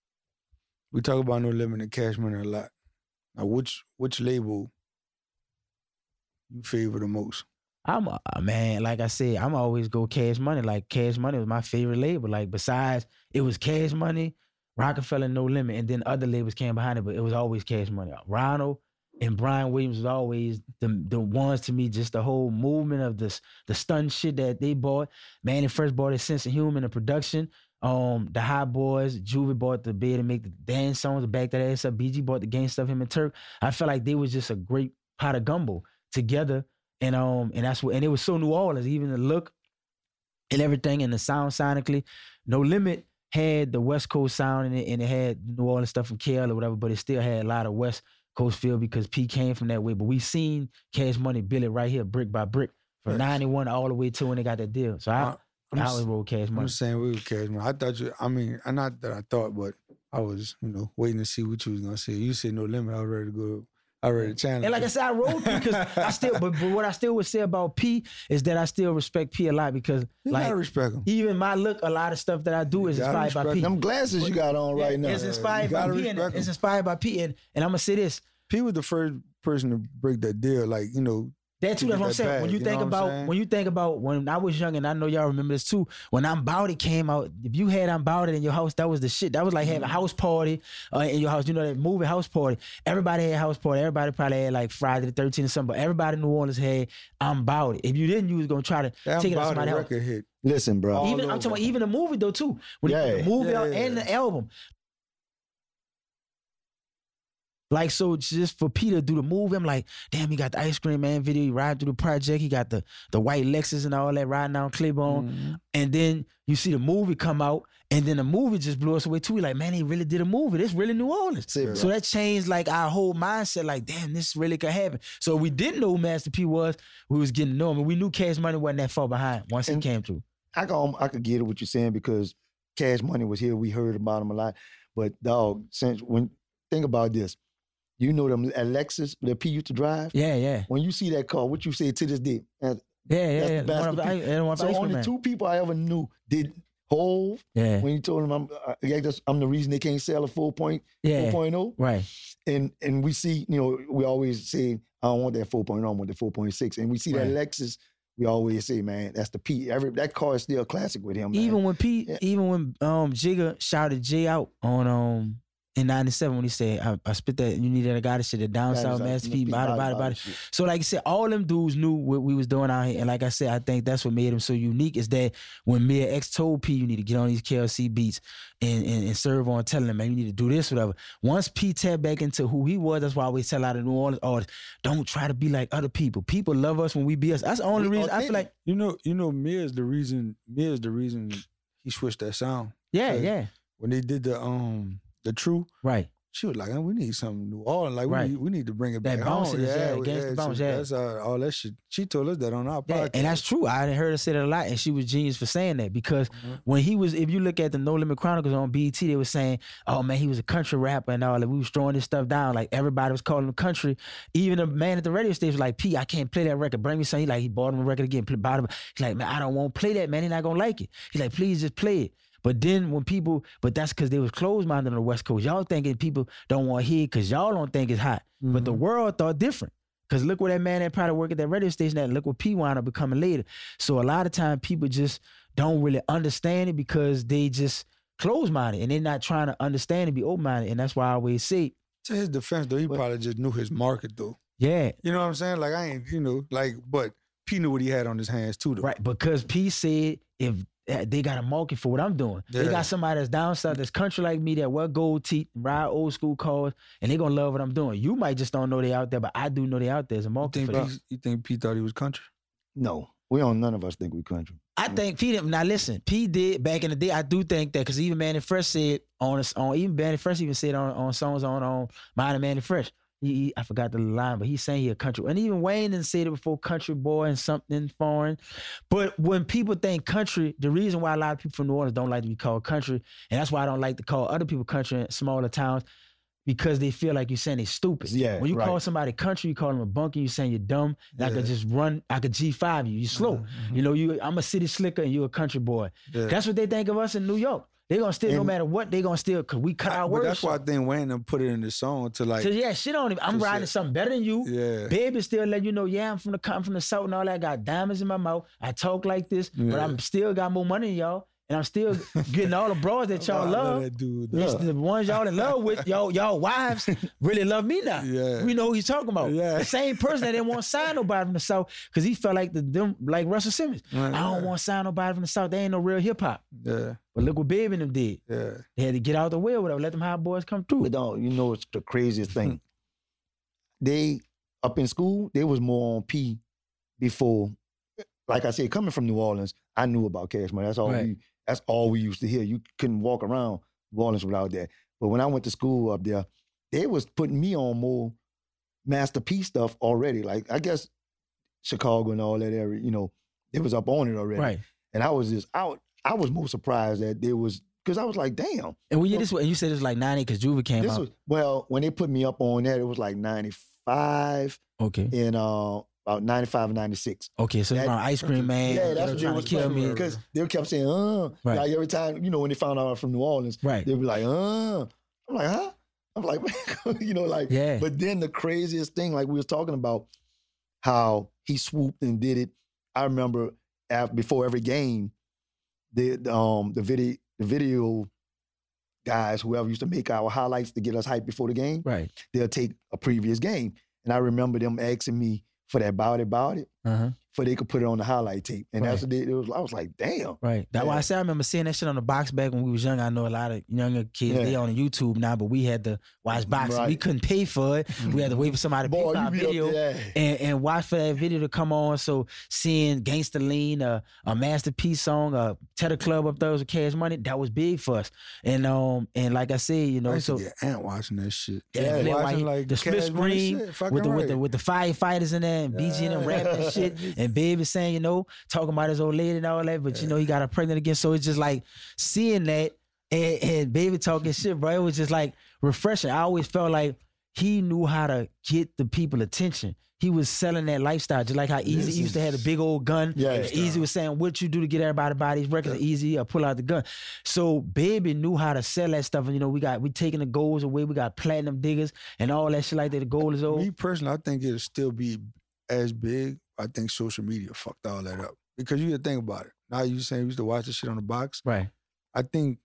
We talk about No Limit and Cash Money a lot. Now, which which label you favor the most? I'm a man, like I said, I'm always go Cash Money. Like Cash Money was my favorite label. Like besides, it was Cash Money, Rockefeller, No Limit, and then other labels came behind it, but it was always Cash Money. Ronald and Brian Williams was always the the ones to me, just the whole movement of this the stun shit that they bought. Man, they first bought his Sense of Humor in the production. Um, the Hot Boys, Juvie bought the bed and make the dance songs, back that ass up. B G bought the gang stuff, him and Turk. I felt like they was just a great pot of gumbo together. And um, and that's what, and it was so New Orleans, even the look and everything, and the sound sonically. No Limit had the West Coast sound in it, and it had New Orleans stuff from K L or whatever, but it still had a lot of West Coast feel because P came from that way. But we seen Cash Money build it right here, brick by brick, from Yes. ninety-one all the way to when they got that deal. So I, Uh, I'm I s- always roll Cash I'm Money. just saying we were Cash Money. I thought you. I mean, not that I thought, but I was, you know, waiting to see what you was gonna say. You said No Limit. I was ready to go. I ready to challenge. And like I you. said, I rolled P because I still, but, but what I still would say about P is that I still respect P a lot because, you like, gotta respect him. even my look, a lot of stuff that I do is You gotta inspired by respect P. Them glasses you got on Yeah, right now. It's inspired You by gotta P, and respect it's him. inspired by P. And, and I'm gonna say this, P was the first person to break that deal. Like, you know, that too. to That's get what I'm that saying. bag, When you you think know what I'm about, saying? when you think about when I was young, and I know y'all remember this too. When I'm About It came out, if you had I'm About It in your house, that was the shit. That was like having a house party uh, in your house. You know that movie House Party. Everybody had a house party. Everybody probably had like Friday the thirteenth or something. But everybody in New Orleans had I'm About It. If you didn't, you was gonna try to that take it out about somebody a else. record hit. Listen, bro. All Even I'm over. talking about even the movie though too. When Yeah. you put the movie Yeah, out yeah, and yeah. the album. Like, so just for Peter to do the movie, I'm like, damn, he got the Ice Cream Man video, he riding through the project, he got the the white Lexus and all that riding down Claiborne. Mhm. And then you see the movie come out, and then the movie just blew us away too. We like, man, he really did a movie. This really New Orleans. That's it, bro. So that changed like our whole mindset, like, damn, this really could happen. So we didn't know who Master P was, we was getting to know him. And we knew Cash Money wasn't that far behind once And- he came through. I can I could get it what you're saying because Cash Money was here. We heard about him a lot. But dog, since when think about this, you know them Alexis that P used to drive. Yeah, yeah. When you see that car, what you say to this day? And Yeah, yeah, That's yeah. the One of the, Master I- and one of the so Ice Cream only Man. two people I ever knew did Hove Yeah, when he told him I'm uh, yeah, that's- I'm the reason they can't sell a four point yeah. four point oh. Right. And and we see, you know, we always say, I don't want that four point oh, I want the four point six. And we see that Right. Lexus, we always say, man, that's the P. Every that car is still a classic with him, man. Even when P, Yeah. even when um Jigga shouted Jay out on um in ninety-seven when he said, I, I spit that, you need that guy that shit, the down That is south like Master the P, P body, body, body. shit. So like I said, all them dudes knew what we was doing out here. And like I said, I think that's what made him so unique is that when Mia X told P, you need to get on these K L C beats and, and, and serve on telling him, man, you need to do this, whatever. Once P tapped back into who he was, that's why I always tell out of New Orleans artists, don't try to be like other people. People love us when we be us. That's the only We reason I feel like, You know, you know, Mia is the reason. Mia is the reason he switched that sound. yeah, Like, yeah, When they did the um the True, right. she was like, "Man, we need something New Orleans. Like Right. we need, we need to bring it That back home. bounciness, yeah, we- gangsta so bounce, yeah. That's uh, all that shit. She told us that on our Yeah, podcast. and that's true. I done heard her say that a lot, and she was genius for saying that because Mhm. when he was, if you look at the No Limit Chronicles on B E T, they were saying, "Oh man, he was a country rapper and all that." We was throwing this stuff down, like everybody was calling him country. Even the man at the radio station was like, "P, I can't play that record. Bring me something." He like he bought him a record again. Play, bought him. He's like, "Man, I don't want to play that. Man, he not gonna like it." He's like, "Please just play it." But then when people, but that's because they was closed-minded on the West Coast. Y'all thinking people don't want to hear because y'all don't think it's hot. But the Mhm. world thought different. Because look where that man that probably work at that radio station at, look what P wound up becoming later. So a lot of time people just don't really understand it because they just close-minded and they're not trying to understand and be open-minded. And that's why I always say, To his defense, though, he But- probably just knew his market, though. yeah, You know what I'm saying? Like I ain't, you know, like, but P knew what he had on his hands too, though. right. Because P said if uh, they got a market for what I'm doing. They Yeah. got somebody that's down south, that's country like me, that wear gold teeth, ride old school cars, and they gonna love what I'm doing. You might just don't know they out there, but I do know they out there. There's a You market think, for that. P, you think P thought he was country? No, we don't. None of us think we country. I think P didn't. Now listen, P did back in the day. I do think that because even Manny Fresh said on a- on even Manny Fresh even said on on songs on on Mine and Manny Fresh. He, he- I forgot the line, but he's saying he a country. And even Wayne didn't say it before, country boy and something foreign. But when people think country, the reason why a lot of people from New Orleans don't like to be called country, and that's why I don't like to call other people country in smaller towns, because they feel like you're saying they're stupid. Yeah, When you call right. somebody country, you call them a bunkie, you're saying you're dumb. And I could Yeah. just run, I could G five you. You're slow. Mhm, You know, you I'm a city slicker and you a country boy. Yeah. That's what they think of us in New York. They gonna steal no And- matter what. They gonna steal because we cut I- our but words. that's why I short. think Wayne done put it in the song to like, So yeah, shit on him. I'm to riding say- something better than you. yeah, Baby still let you know, yeah, I'm from the I'm from the south and all that. I got diamonds in my mouth. I talk like this, but Yeah. I'm still got more money than y'all. And I'm still getting all the bras that y'all I love. that dude. It's Yeah. the ones y'all in love with, y'all, y'all wives really love me now. Yeah. We know who he's talking about. Yeah. The same person that didn't want to sign nobody from the South because he felt like the them like Russell Simmons. Right, I don't yeah. want to sign nobody from the South. They ain't no real hip hop. Yeah, But look what Baby and them did. yeah. They had to get out the way or whatever. Let them hot boys come through. But don't you know it's the craziest thing? They up in school, they was more on P before. Like I said, coming from New Orleans, I knew about Cash Money. That's all Right. we That's all we used to hear. You couldn't walk around New Orleans without that. But when I went to school up there, they was putting me on more Master P stuff already. Like, I guess Chicago and all that area, you know, they was up on it already. Right. And I was just out. I was more surprised that there was, because I was like, damn. And when you this, and you said it was like ninety because Juve came This out. was, well, when they put me up on that, it was like ninety-five Okay. and uh, about ninety-five and ninety-six. Okay, so it's That- around Ice Cream Man. Yeah, they that's were what trying they to was kill me. because they kept saying, uh, Right. like every time, you know, when they found out I was from New Orleans, Right. they'd be like, uh. I'm like, huh? I'm like, you know, like, Yeah. But then the craziest thing, like we was talking about how he swooped and did it. I remember after, before every game, the um the video the video guys, whoever used to make our highlights to get us hyped before the game, Right. they'll take a previous game. And I remember them asking me for that bout it, bout it, Uh-huh. for they could put it on the highlight tape. And that's Right. what they, it was. I was like, damn. Right. That's why Yeah. I say I remember seeing that shit on the box back when we was young. I know a lot of younger kids, Yeah. they on YouTube now, but we had to watch boxing. We Right. couldn't pay for it. We had to wait for somebody to pay Boy, for you our be video up there. and, and watch for that video to come on. So seeing Gangsta Lean, uh, a masterpiece song, a Tedder Club up there with Cash Money, that was big for us. And um and like I said, you I know, used so to get ant watching that shit. yeah, Yeah, watching like, like the split Cash Money screen shit, fucking with the with the right. with the firefighters in there and B G and them rapping and shit and Baby saying, you know, talking about his old lady and all that, but you know he got her pregnant again. So it's just like seeing that and, and Baby talking shit, bro. It was just like refreshing. I always felt like he knew how to get the people attention. He was selling that lifestyle, just like how Easy used to have a big old gun. Yeah. Easy was saying, what you do to get everybody to buy these records? Easy, or pull out the gun. So Baby knew how to sell that stuff. And you know, we got we taking the goals away. We got platinum diggers and all that shit like that. The goal is over. Me personally, I think it'll still be as big. I think social media fucked all that up. Because you gotta think about it. Now you saying you used to watch this shit on the box. Right. I think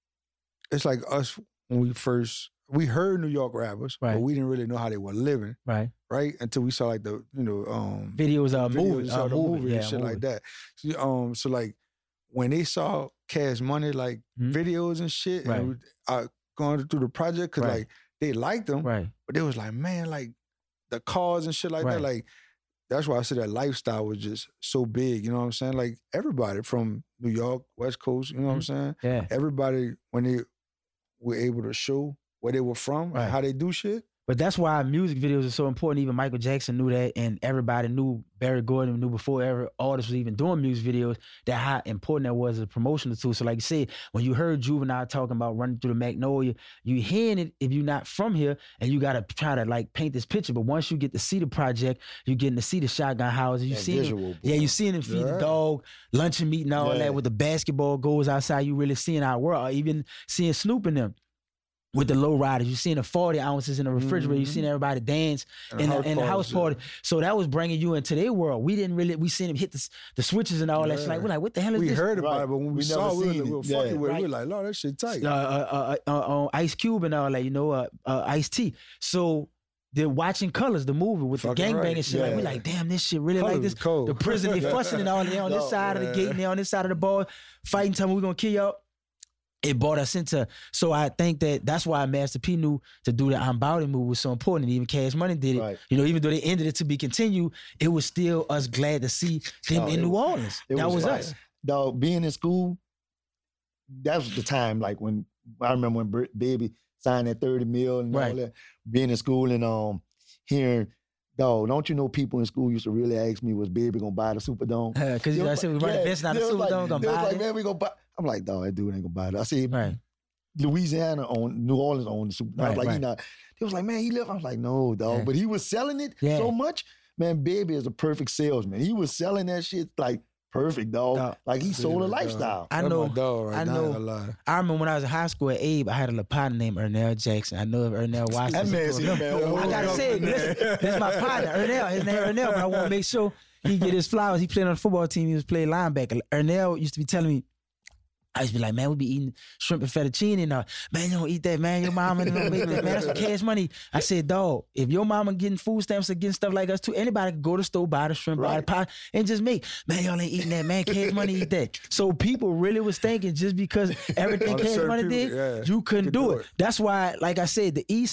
it's like us when we first, we heard New York rappers, Right. but we didn't really know how they were living, Right. right? Until we saw like the, you know, um, Videos are videos, moving. saw Uh, the moving. movie Yeah, and shit moving. like that. So, um, so like when they saw Cash Money, like Mhm. videos and shit, Right. and uh, going through the project, cause Right. like they liked them, Right. but they was like, man, like the cars and shit like that, Right. like that's why I said that lifestyle was just so big. You know what I'm saying? Like everybody from New York, West Coast, you know what I'm saying? Yeah. Everybody when they were able to show where they were from Right. and how they do shit. But that's why music videos are so important. Even Michael Jackson knew that, and everybody knew, Barry Gordon knew before every artist was even doing music videos, that how important that was as a promotional tool. So like you said, when you heard Juvenile talking about running through the Magnolia, you hearing it if you're not from here, and you got to try to like paint this picture. But once you get to see the project, you're getting to see the shotgun houses. You That see visual, them, yeah, you seeing them feed the Yeah. dog, luncheon meat and all Yeah. that with the basketball goals outside. You really seeing our world, or even seeing Snoop in them. With the low riders, you seeing the forty ounces in the refrigerator, you Mhm. seeing everybody dance And in, house the, in the house parties, party. So that was bringing you into their world. We didn't really, we seen him hit the, the switches and all that shit. Like, we're like, what the hell is We this? heard about Right. it, but when we, We saw never it, we seen were, we were it. fucking Yeah. with it. Right. We were like, Lord, that shit tight. Uh, uh, uh, uh, uh, Ice Cube and all that, you know, uh, uh, Ice T. So they're watching Colors, the movie with the Fucking gangbang right. and shit. Like, we Yeah. like, damn, this shit really Colors like this. is cold. The prison, they fussing and all that. They on this No, side of the yeah. gate and they on this side of the ball, fighting, telling me we're going to kill y'all. It brought us into, so I think that that's why Master P knew to do the I'm Bout It move was so important. And even Cash Money did it. Right. You know, even though they ended it to be continued, it was still us glad to see them No, in it New was- Orleans. It That was, fire. us. Dog, being in school, that was the time, like when, I remember when Br- Baby signed that thirty mil and Right. all that. Being in school and um hearing, dog, don't you know people in school used to really ask me, was Baby gonna buy the Superdome? Because They I was said we like- run yeah, the best out of they was like- Superdome, gonna they was buy like, it. man, we gonna buy. I'm like, dog, that dude ain't gonna buy it. I said, Right. Louisiana owned, New Orleans owned the Superdome. I Right, was like, right. he not. They was like, man, he left. I was like, no, dog. Yeah. But he was selling it Yeah. so much. Man, Baby is a perfect salesman. He was selling that shit like perfect, dog. Dog. Like he sold a Yeah, dog. lifestyle. I That's know. my dog right I now, know. I ain't gonna lie. I remember when I was in high school at Abe, I had a little partner named Ernell Jackson. I know if Ernell watched That this. man said, man, I gotta oh, say it. man. Listen, this is my partner, Ernell. His name Ernell, but I want to make sure he get his flowers. He played on the football team. He was playing linebacker. Ernell used to be telling me, I used to be like, man, we be eating shrimp and fettuccine and uh, man, you don't eat that, man. Your mama don't make that, man. That's some Cash Money. I said, dog, if your mama getting food stamps or getting stuff like us too, anybody can go to the store, buy the shrimp, buy the Right. pie, and just make. Man, y'all ain't eating that, man. Cash Money eat that. So people really was thinking just because everything All the Cash certain Money people, did, yeah, you couldn't could do do it. it. That's why, like I said, the East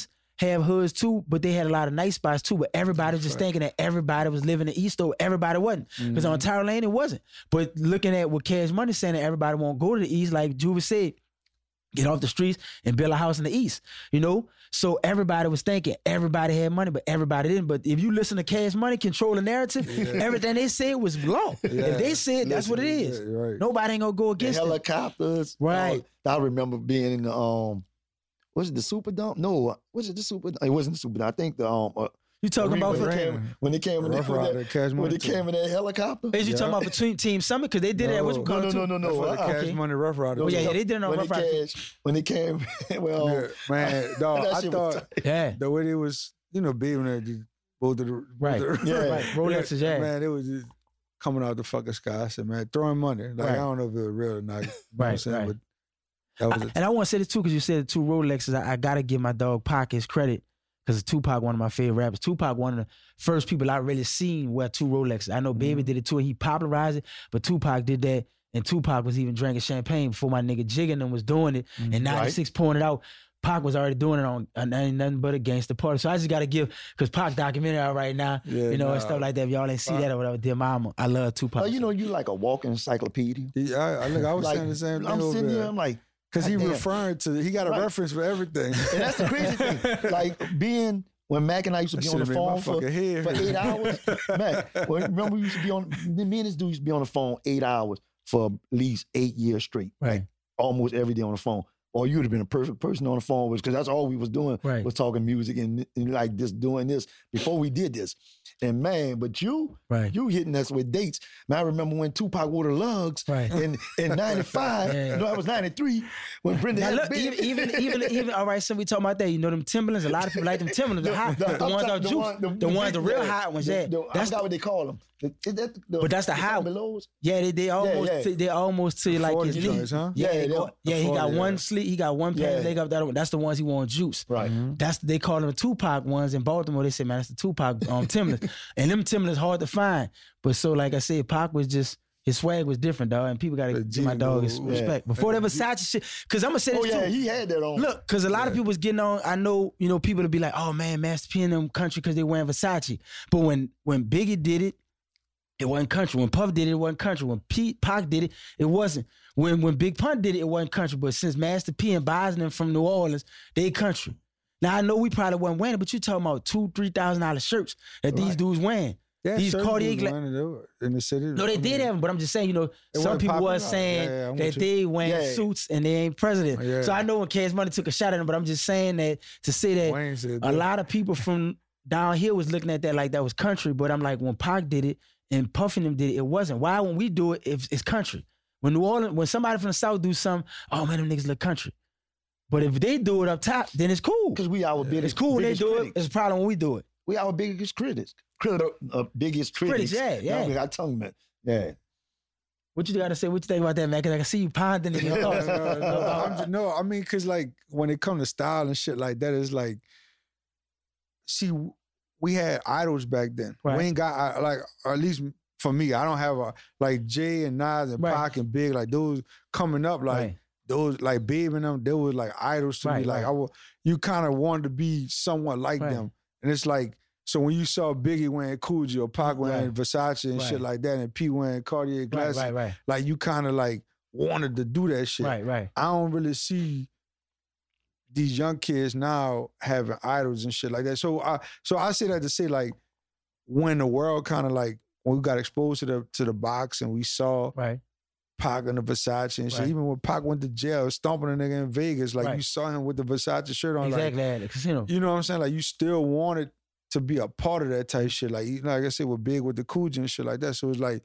have hoods too, but they had a lot of nice spots too. But everybody was just right. thinking that everybody was living in the East, though everybody wasn't. Because Mhm. on Tower Lane, it wasn't. But looking at what Cash Money saying that everybody won't go to the East, like Juba said, get off the streets and build a house in the East, you know? So everybody was thinking everybody had money, but everybody didn't. But if you listen to Cash Money, control the narrative, everything they said was law. Yeah. If they said, that's what it is. Yeah, right. Nobody ain't gonna go The against it. helicopters. Right. Uh, I remember being in the um, was it the Superdome? No, was it the Superdome? It wasn't the Superdome. I think the um. Uh, You talking Arena about when for, they Arena. came, when they came in Rough that, Rider, Cash when Money they too. came in that helicopter. is you Yeah. talking about between Team Summit? Because they did that. What you No. call No, it? no, too? no, no, no, That's no. what the uh-uh. Cash Okay. Money Rough Rider. Oh, yeah, was. yeah, they did it on when Rough they Rider. cash, when they came, well, Yeah, man, dog, that I shit was thought tight. Yeah. the way it was, you know, being at the, both of the Right. both of the- Yeah. Right. Rolexes, yeah. Man, it was just coming out the fucking sky. I said, man, throwing money. Like Right. I don't know if it was real or not. You know what I'm Right, saying? right. But that was I- a, and I want to say this too, because you said the two Rolexes. I, I gotta give my dog Pac his credit, because Tupac, one of my favorite rappers. Tupac, one of the first people I really seen wear two Rolexes. I know Baby Mhm. did it too, and he popularized it, but Tupac did that, and Tupac was even drinking champagne before my nigga Jigga and them was doing it, Mhm. and ninety-six pouring it out. Pac was already doing it on uh, ain't nothing but a gangster party. So I just gotta give, because Pac documentary out right now, Yeah, you know, and nah. stuff like that. If y'all ain't see Pac- that or whatever, dear mama, I love Tupac. oh, you know, you like a walking encyclopedia. yeah, I, I, look, I was Like, saying the same thing I'm over sitting here, there. I'm like, Because he goddamn. referring to, he got a Right. reference for everything. And that's the crazy thing. Like being when Mac and I used to That be on the should've made my phone for, fucking head for hurt. eight hours. Mac, when, remember we used to be on me and this dude used to be on the phone eight hours for at least eight years straight. Right. Almost every day on the phone. Or you would have been a perfect person on the phone with, because that's all we was doing Right. was talking music and, and like just doing this before we did this. And man, but you, Right. you hitting us with dates. Man, I remember when Tupac wore the lugs Right. in in ninety-five. Yeah. No, that was ninety-three when Brenda Now had look, a baby. even, even, even, even, all right, so we talking about that. You know them Timberlands. A lot of people like them Timberlands. The, hot, the, I'm ones talking- out the juice. one- The, the ones, the big- real yeah, hot ones. the- Yeah, the- I that's forgot what they call them. The- is that the- But that's the is that high- belows? yeah. They, they almost, yeah. To, they almost to like forty his knee. joints, huh? Yeah, Yeah, they they- go- yeah. He got forty, one yeah. sleeve. He got one pant Yeah. leg up. That one. That's the ones he wore on juice. Right. Mhm. That's they call them Tupac ones in Baltimore. They say, man, that's the Tupac um, Timberlands, and them Timberlands hard to find. But so, like I said, Pac was just his swag was different, dog, and people gotta The give my dog his G-Lo, respect. yeah. Before that Versace shit, because I'm gonna say this Oh yeah, too. he had that on. Look, because a lot of Yeah. people was getting on. I know, you know, people to be like, "Oh man, Master P and them country because they wearing Versace." But when when Biggie did it, it wasn't country. When Puff did it, it wasn't country. When Pete Pac did it, it wasn't. When when Big Pun did it, it wasn't country. But since Master P and Bison them from New Orleans, they country. Now I know we probably wasn't wearing it, but you talking about two, three thousand dollar shirts that these Right. dudes wearing. Yeah, These certain Cartier dudes gla- wanted to in the city. No, they I did mean, have them, but I'm just saying, you know, some wasn't people popular. was saying Yeah, yeah, I'm that with you. they wearing Yeah. suits and they ain't president. Yeah. So I know when Cash Money took a shot at him, but I'm just saying that to say that Wayne said a that. lot of people from down here was looking at that like that was country, but I'm like, when Pac did it and Puff and them did it, it wasn't. Why when we do it, if it's country? When New Orleans, when somebody from the South do something, oh man, them niggas look country. But if they do it up top, then it's cool. Because we our biggest, It's cool when they biggest do critics. it. It's a problem when we do it. We our biggest critics. Criti- uh, biggest critics. Critics, yeah, yeah. No, I tongue man. Yeah. What you gotta say? What you think about that, man? Because I can see you pondering in your no, thoughts. no, no, I'm just, no, I mean, cause like when it comes to style and shit like that, it's like, see, we had idols back then. Right. We ain't got I- like, or at least for me, I don't have a like Jay and Nas and Right. Pac and Big like those coming up like. Right. Those like Babe and them, they were like idols to Right, me. Like right. I was, you kind of wanted to be somewhat like Right. them, and it's like so when you saw Biggie wearing Coogee or Pac wearing Right. Versace and shit Right. like that, and P wearing Cartier Right, glasses, right, right, like you kind of like wanted to do that shit. right, right. I don't really see these young kids now having idols and shit like that. So I so I say that to say like when the world kind of like when we got exposed to the to the box and we saw Right. Pac and the Versace and shit. Right. Even when Pac went to jail, stomping a nigga in Vegas, like Right. you saw him with the Versace shirt on, Exactly. at the casino. like you know what I'm saying? Like you still wanted to be a part of that type shit. Like you know, like I said, with Big with the Coogee and shit like that. So it's like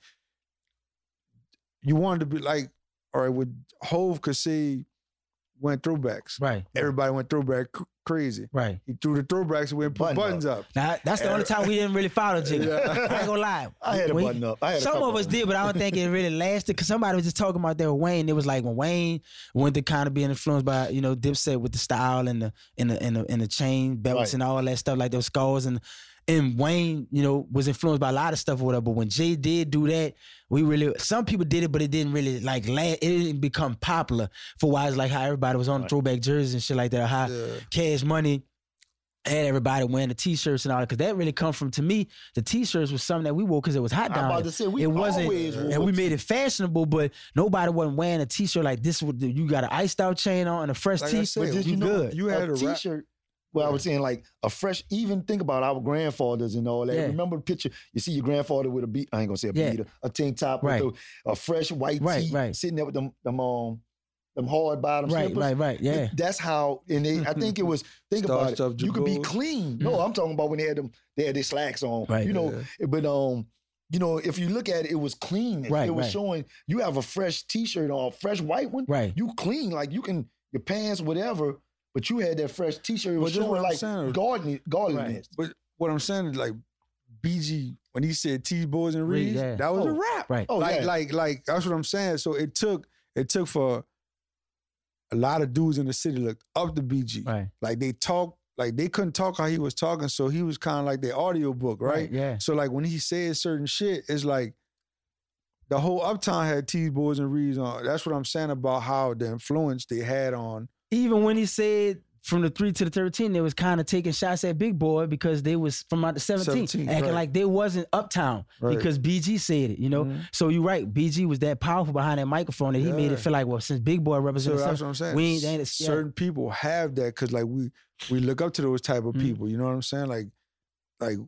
you wanted to be like, all right, with Hove could say went throwbacks. Right. Everybody went throwback c- crazy. Right. He threw the throwbacks and went put Button buttons up. Now that's the only time we didn't really follow Jigga. Yeah. I ain't gonna lie. I had a When- button up. I had a Some couple of us did, but I don't think it really lasted because somebody was just talking about that with Wayne. It was like when Wayne went to kind of being influenced by, you know, Dipset with the style and the and the and the, and the chain belts Right. and all that stuff, like those scars and and Wayne, you know, was influenced by a lot of stuff or whatever. But when Jay did do that, we really some people did it, but it didn't really like last, it didn't become popular for why it's like how everybody was on Right. throwback jerseys and shit like that, or how Yeah. Cash Money had everybody wearing the t-shirts and all that, because that really come from, to me, the t-shirts was something that we wore because it was hot down I'm about there. to say, we it wasn't, always wore and we made it fashionable, but nobody wasn't wearing a t-shirt like this. With the, you got an iced out chain on and a fresh Like I t-shirt. said, But did you you know good. You had a a rap- t-shirt? Well, I was saying like a fresh. Even think about our grandfathers and all that. Yeah. Remember the picture? You see your grandfather with a beat. I ain't gonna say a Yeah. beat, a tank top, Right. with a, a fresh white Right, tee, right. sitting there with them, them um, them hard bottom Right, slippers. right, right. Yeah. That's how. And they, I think it was. Think Star about it. Stuff You could be Jabos. clean. No, I'm talking about when they had them. They had their slacks on. Right. You know, but um. You know, if you look at it, it was clean. Right, it was right. showing you have a fresh T-shirt on, a fresh white one. Right. You clean, like you can your pants, whatever. But you had that fresh T-shirt. It was But that's what showing I'm like saying. gardening, gardeniness. But what I'm saying is like B G when he said T Boys and Reed, Reeds, yeah. that was Oh, a rap. Right. Oh, like yeah. like like that's what I'm saying. So it took it took for a lot of dudes in the city looked up to B G. Right. Like they talk, like they couldn't talk how he was talking, so he was kind of like their audio book, right? Right, yeah. So like when he said certain shit, it's like the whole Uptown had T Boys and Reeds on. That's what I'm saying about how the influence they had on. Even when he said from the three to the thirteen, they was kind of taking shots at Big Boy because they was from out the seventeen, seventeen, acting right. like they wasn't Uptown Right. because B G said it, you know? Mhm. So you're right. B G was that powerful behind that microphone that he made it Yeah. feel like, well, since Big Boy So represented that's something, what I'm saying. we ain't, they ain't yeah. Certain people have that because like we we look up to those type of Mhm. people. You know what I'm saying? Like like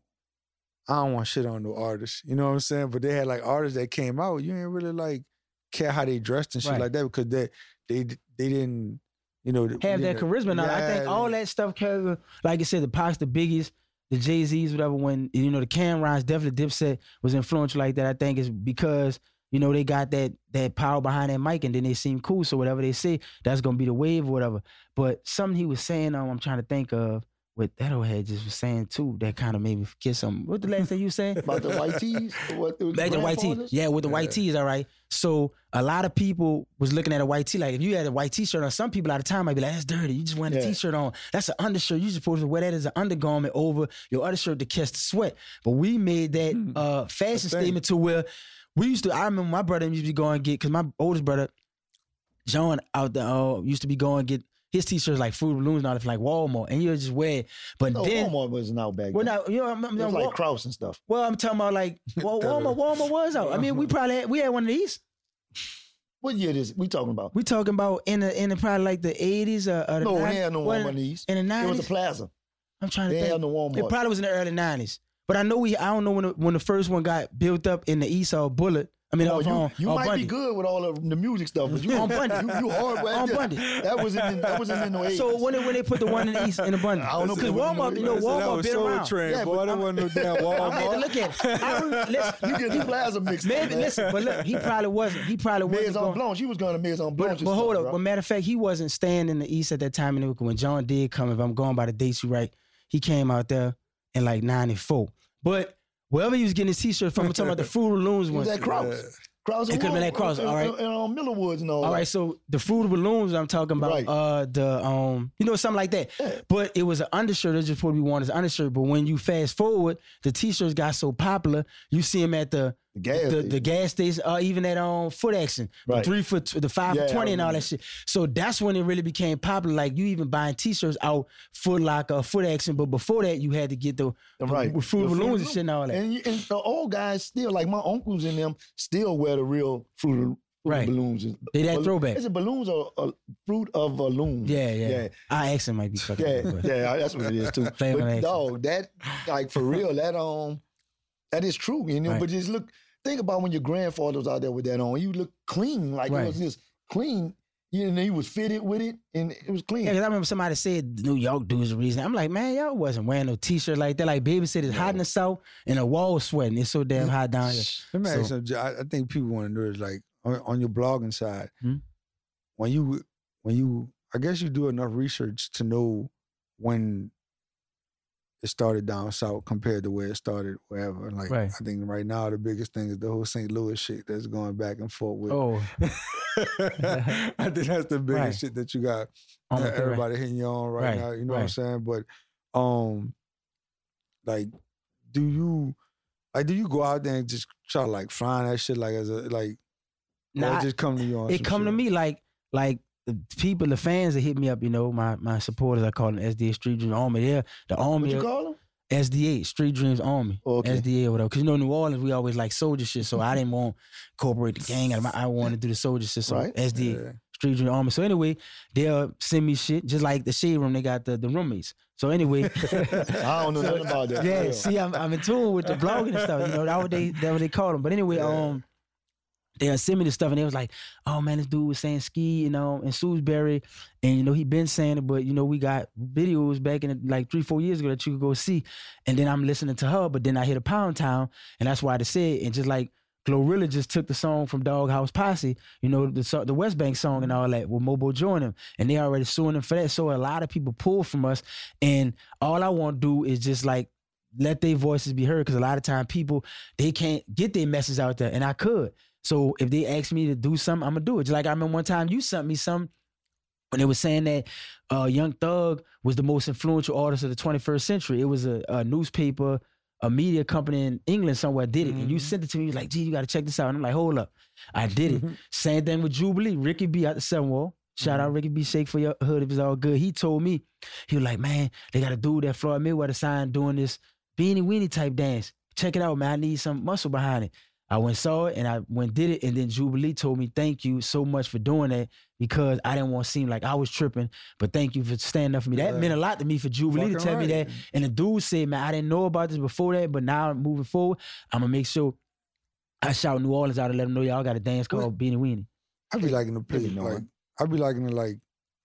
I don't want shit on no artists. You know what I'm saying? But they had like artists that came out. You ain't really like care how they dressed and shit Right. like that because they they they didn't you know have that charisma. Now, I think all that stuff, carry, like I said, the Pacs, the Biggies, the Jay-Z's, whatever, when, you know, the Cam'rons, definitely Dipset was influential like that, I think is because, you know, they got that that power behind that mic and then they seem cool. So whatever they say, that's going to be the wave or whatever. But something he was saying, um, I'm trying to think of, what that old head just was saying too, that kind of made me forget something. What the last thing you said? About the white tees? What, the Back to white tee. grandfathers? Yeah, with the white tees, all right. So a lot of people was looking at a white tee. Like if you had a white t-shirt on, some people at the time might be like, that's dirty. You just wearing a Yeah. t-shirt on. That's an undershirt. You just supposed to wear that as an undergarment over your undershirt to catch the sweat. But we made that uh, fashion That's the thing. statement to where we used to, I remember my brother used to be going get, because my oldest brother, John, out there, uh, used to be going get his t-shirts like Fruit Balloons and all that from like Walmart. And you just wear it. But No, then, Walmart wasn't out back well, then. now, you know, I'm, I'm, It was I'm, like Kraus and stuff. well, I'm talking about like, well, Walmart, Walmart was out. I mean, we probably had, we had one of these. What year is we talking about? We talking about in the in the probably like the eighties or, or the No, nineties. they had no What, Walmart these. in the It nineties. was a plaza. I'm trying to They think. had no Walmart. It probably was in the early nineties. But I know we. I don't know when the, when the first one got built up in the East or Bullet. I mean, Oh, off you on, you on might Bundy. be good with all of the music stuff, but you On Bundy. You, you hard On that, Bundy. That wasn't in, that wasn't in no eighties. So when they, when they put the one in the East in the Bundy, I don't know if because it was in Walmart, the- you know, Man, so that Walmart was been Soul around. Train, Yeah, boy. but That I'm- wasn't no damn I had to Walmart. look at it. I remember, listen, you get the plaza mixed up. maybe man. listen, but look, he probably wasn't. He probably wasn't. Maison going- Blanche. He was going to Maison Blanche. But, but hold up. But matter of fact, he wasn't staying in the East at that time. And when John did come, if I'm going by the dates you right, he came out there in like ninety-four. But wherever he was getting his t-shirt from, I'm talking about the Fruit of the Looms It was one. at Kraus. Kraus It and could've been Wood, at Kraus, and- all right. And, and on Miller Woods and all. All that. right, so the Fruit of Balloons I'm talking about, Right. uh, the um, you know, something like that. Yeah. But it was an undershirt. It just supposed to be worn as an undershirt. But when you fast forward, the t-shirts got so popular. You see them at the The gas the, station. the gas station, or even at um Foot Action, the Right. three foot, the five Yeah, for twenty, I and all remember. that shit. So that's when it really became popular. Like you even buying t-shirts out Foot Locker, Foot Action. But before that, you had to get the, the Right. with Fruit The of Fruit Balloons of and shit and all that. And, you- and the old guys still, like my uncles and them, still wear the real fruit of, fruit Right. of balloons. They that Bal- throwback. Is it balloons or uh, fruit of balloons? Yeah, yeah. yeah. Our accent might be fucking. Yeah, but- yeah, that's what it is too. Flavor But accent. dog, that like for real, that um, that is true. You know, Right. but just look, think about when your grandfather was out there with that on. You look clean, like Right. it was just clean. You know, he was fitted with it, and it was clean. Yeah, because I remember somebody said New York dudes the reason. I'm like, man, y'all wasn't wearing no t-shirt like that. Like Baby said, it's hot in the South and the wall sweating. It's so damn hot down here. Let me ask you So- something. I, I think people want to know is like on, on your blogging side, Hmm? when you when you I guess you do enough research to know when it started down south compared to where it started wherever. Like Right. I think right now the biggest thing is the whole Saint Louis shit that's going back and forth with. Oh, I think that's the biggest Right. shit that you got on the uh, everybody hitting you on right, Right, now. You know what I'm right. saying? But um, like, do you like do you go out there and just try to like find that shit like as a like or Nah, it just come to you on it some come to shit? me like like the people, the fans that hit me up, you know, my my supporters, I call them S D A Street Dreams Army. They're the army. What you call them? S D A Street Dreams Army. Oh, okay. S D A or whatever. Because you know, New Orleans, we always like soldier shit. So I didn't want to incorporate the gang. I, I wanted to do the soldier shit. So Right. S D A Yeah. Street Dreams Army. So anyway, they'll send me shit. Just like the shade room, they got the, the roommates. So anyway. I don't know nothing about that. Yeah, see, I'm, I'm in tune with the blogging and stuff. You know, that's what they, that's what they call them. But anyway, Yeah. um, they sent me the stuff and they was like, oh man, this dude was saying ski, you know, in Salisbury. And, you know, he been saying it, but, you know, we got videos back in like three, four years ago that you could go see. And then I'm listening to her, but then I hit a Pound Town. And that's why I said, and just like Glorilla just took the song from Doghouse Posse, you know, the so- the West Bank song and all that with Mobo joined him. And they already suing him for that. So a lot of people pull from us. And all I want to do is just like, let their voices be heard. Because a lot of time people, they can't get their message out there. And I could. So if they ask me to do something, I'm going to do it. Just like I remember one time you sent me something when they were saying that uh, Young Thug was the most influential artist of the twenty-first century. It was a, a newspaper, a media company in England somewhere did it. Mm-hmm. And you sent it to me. You was like, gee, you got to check this out. And I'm like, hold up. I did it. Same thing with Jubilee. Ricky B out the Seven Wall. Shout mm-hmm. out Ricky B. Shake for your hood if it's all good. He told me, he was like, man, they got a dude that Floyd Mayweather signed doing this beanie weenie type dance. Check it out, man. I need some muscle behind it. I went saw it and I went did it, and then Jubilee told me thank you so much for doing that because I didn't want to seem like I was tripping, but thank you for standing up for me. That yeah. meant a lot to me for Jubilee Fucking to tell right. me that. And the dude said, man, I didn't know about this before that, but now moving forward, I'm gonna make sure I shout New Orleans out and let them know y'all got a dance called what? Beanie Weenie. I be liking to play like I be liking to like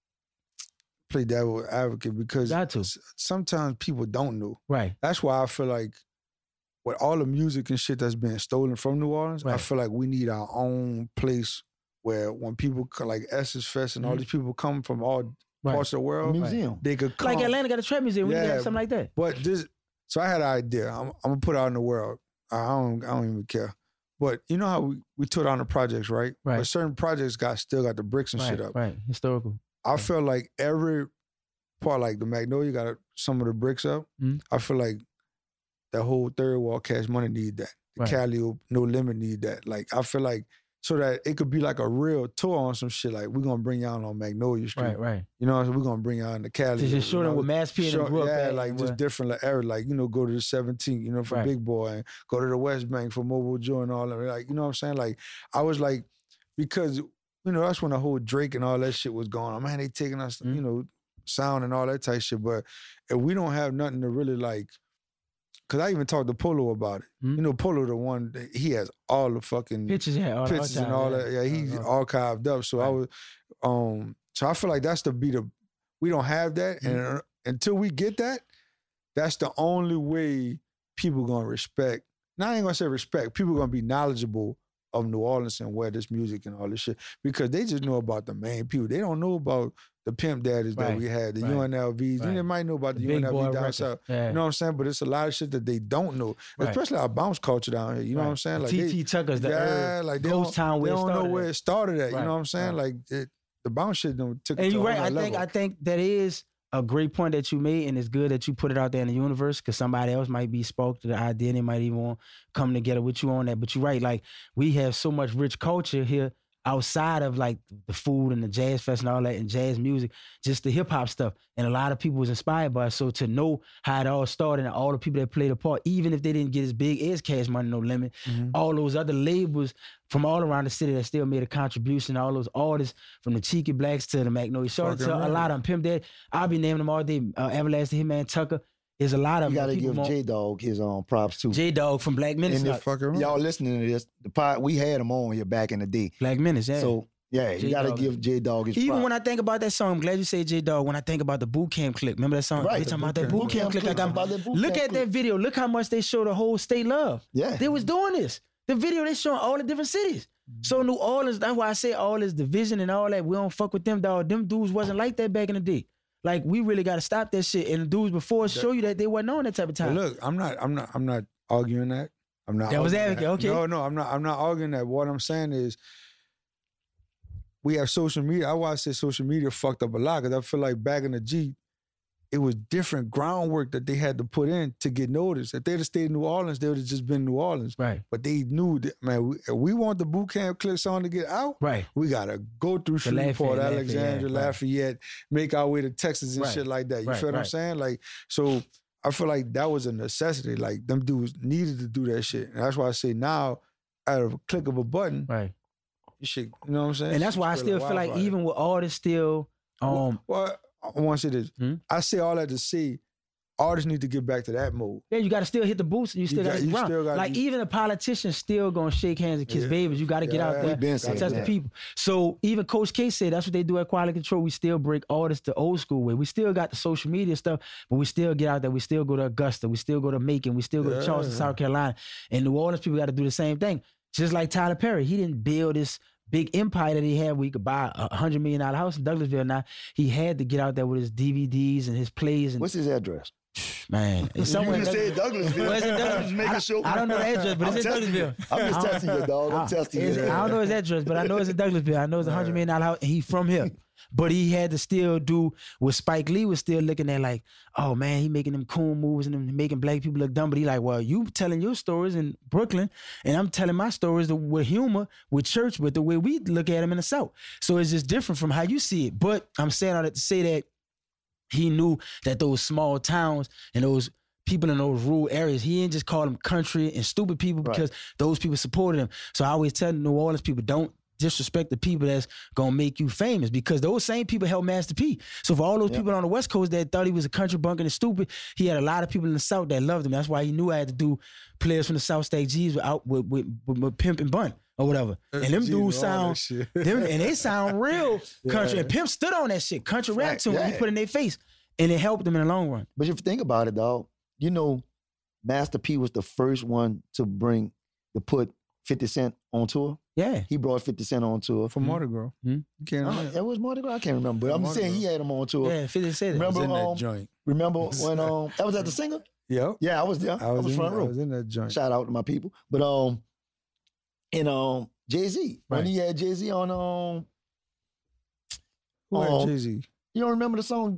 play devil advocate because got to. sometimes people don't know. Right. That's why I feel like with all the music and shit that's being stolen from New Orleans, right. I feel like we need our own place where when people like Essence Fest and mm-hmm. all these people come from all right. parts of the world, museum. They could come. Like Atlanta got a trap museum. We yeah, need to have something like that. But this, so I had an idea. I'm, I'm gonna put it out in the world. I don't, I don't even care. But you know how we, we took on the projects, right? Right. But certain projects got still got the bricks and right, shit up. Right. Historical. I right. feel like every part, like the Magnolia got some of the bricks up. Mm-hmm. I feel like that whole Third Wall Cash Money need that. The right. Cali No Limit need that. Like I feel like so that it could be like a real tour on some shit. Like we're gonna bring y'all on Magnolia Street. Right, right. You know, so we're gonna bring y'all in the Cali. To just show them with Mass P and Brooklyn. Yeah, like just different like era. Like, you know, go to the seventeenth, you know, for right. Big Boy, and go to the West Bank for Mobile Joe and all that. Like, you know what I'm saying? Like, I was like, because, you know, that's when the whole Drake and all that shit was going on. Man, they taking us, mm-hmm. you know, sound and all that type shit. But if we don't have nothing to really like, because I even talked to Polo about it. Mm-hmm. You know, Polo the one, that he has all the fucking pictures, yeah, all pictures time, and all yeah. that. Yeah, he's uh-huh. archived up. So right. I was, um, so I feel like that's the be the, we don't have that. Mm-hmm. And uh, until we get that, that's the only way people gonna respect. Now I ain't gonna say respect. People gonna be knowledgeable of New Orleans and where this music and all this shit, because they just know about the main people. They don't know about the Pimp Daddies right. that we had, the right. U N L Vs. Right. They might know about the, the U N L V down south. Yeah. You know what I'm saying? But it's a lot of shit that they don't know, right. especially our bounce culture down here. You know right. what I'm saying? Like T T Tucker's the yeah, like they Ghost Town. They don't know where at. it started at. Right. You know what I'm saying? Right. Like it, the bounce shit don't took. And it to you're right. I level. think I think that is a great point that you made, and it's good that you put it out there in the universe because somebody else might be spoke to the idea and they might even want to come together with you on that. But you're right, like we have so much rich culture here outside of like the food and the jazz fest and all that and jazz music, just the hip hop stuff. And a lot of people was inspired by it. So to know how it all started and all the people that played a part, even if they didn't get as big as Cash Money No Limit, mm-hmm. all those other labels from all around the city that still made a contribution, all those artists from the Cheeky Blacks to the Magnolia Short to right. a lot of them, Pimp Dad. I'll be naming them all day. Uh, Everlasting Hitman Tucker. There's a lot of you gotta give more... J Dog his own um, props too. J Dog from Black Menace. Y'all listening to this? The pod, we had him on here back in the day. Black Menace, yeah. So yeah, you gotta J-Dog. give J Dog his. Even props. when I think about that song, I'm glad you say J Dog. When I think about the Boot Camp clip, remember that song? Right. They talking about that Boot Camp clip. Like about that boot look camp at clip. That video. Look how much they show the whole state love. Yeah, they was doing this. The video they showing all the different cities. So New Orleans, that's why I say all this division and all that. We don't fuck with them, dog. Them dudes wasn't like that back in the day. Like we really got to stop that shit. And the dudes before show you that they wasn't on that type of time. Well, look, I'm not, I'm not, I'm not arguing that. I'm not. That was advocate. Okay. No, no, I'm not. I'm not arguing that. What I'm saying is, we have social media. I why I say social media fucked up a lot because I feel like back in the G, it was different groundwork that they had to put in to get noticed. If they'd have stayed in New Orleans, they would have just been New Orleans. Right. But they knew that, man, we, if we want the boot camp clip song to get out, Right. we got to go through The Shreveport, Lafayette, Alexandria, Lafayette, right. Lafayette, make our way to Texas and Right. shit like that. You Right, feel what I'm right. saying? Like, so I feel like that was a necessity. Like, them dudes needed to do that shit. And that's why I say now, out of a click of a button, Right. you should, you know what I'm saying? And that's why I still feel like wildfire. even with all this still, um, Well, I want to say this. Hmm? I say all that to say artists need to get back to that mode. yeah, you got to still hit the boots and you still got- got to you run. still gotta Like be- even the politicians still gonna shake hands and kiss Yeah. babies. You got to get Yeah, out there We've been and saying touch the that. people. So even Coach K said that's what they do at Quality Control. We still break artists the old school way. We still got the social media stuff, but we still get out there. We still go to Augusta. We still go to Macon. We still go to Yeah. Charleston, South Carolina. And New Orleans people got to do the same thing. Just like Tyler Perry, he didn't build this big empire that he had where he could buy a hundred million dollar house in Douglasville. Now he had to get out there with his D V Ds and his plays and What's his address? man. It's somewhere. you in just said Douglas- Douglasville. Well, it's in I'm Douglas- just making I, sure. I don't know the address, but I'm it's in testing you. Douglasville. I'm just I don't- testing you, dog. I'm I- testing you. it's- I don't know his address, but I know it's in Douglasville. I know it's a hundred million dollar house, and he from here. But he had to still do what Spike Lee was still looking at, like, oh man, he making them cool moves and them making black people look dumb. But he like, well, you telling your stories in Brooklyn, and I'm telling my stories with humor, with church, with the way we look at them in the South. So it's just different from how you see it. But I'm saying all that to say that he knew that those small towns and those people in those rural areas, he didn't just call them country and stupid people Right. because those people supported him. So I always tell New Orleans people, don't disrespect the people that's gonna make you famous, because those same people helped Master P. So for all those Yep. people on the West Coast that thought he was a country bumpkin and stupid, he had a lot of people in the South that loved him. That's why he knew I had to do Players from the South State G's out with, with, with, with Pimp and Bun or whatever. And them G's dudes and all that sound, shit. them, and they sound real country. Yeah. And Pimp stood on that shit, country rap Right, to him. He yeah. put it in their face, and it helped them in the long run. But if you think about it, dog, you know, Master P was the first one to bring, to put fifty Cent on tour. Yeah. He brought fifty Cent on tour. For Mardi Gras. Hmm? You can't Uh, remember. it was Mardi Gras. I can't remember, but I'm Mardi saying Gras. he had him on tour. Yeah, fifty said it. Remember, I was in that um, joint. Remember when um that was at the Singer? Yep. Yeah, I was there. I was, in, front I row. was in that joint. Shout out to my people. But um, and um, Jay Z when Right. he had Jay Z on um, Who had um, Jay-Z? you don't remember the song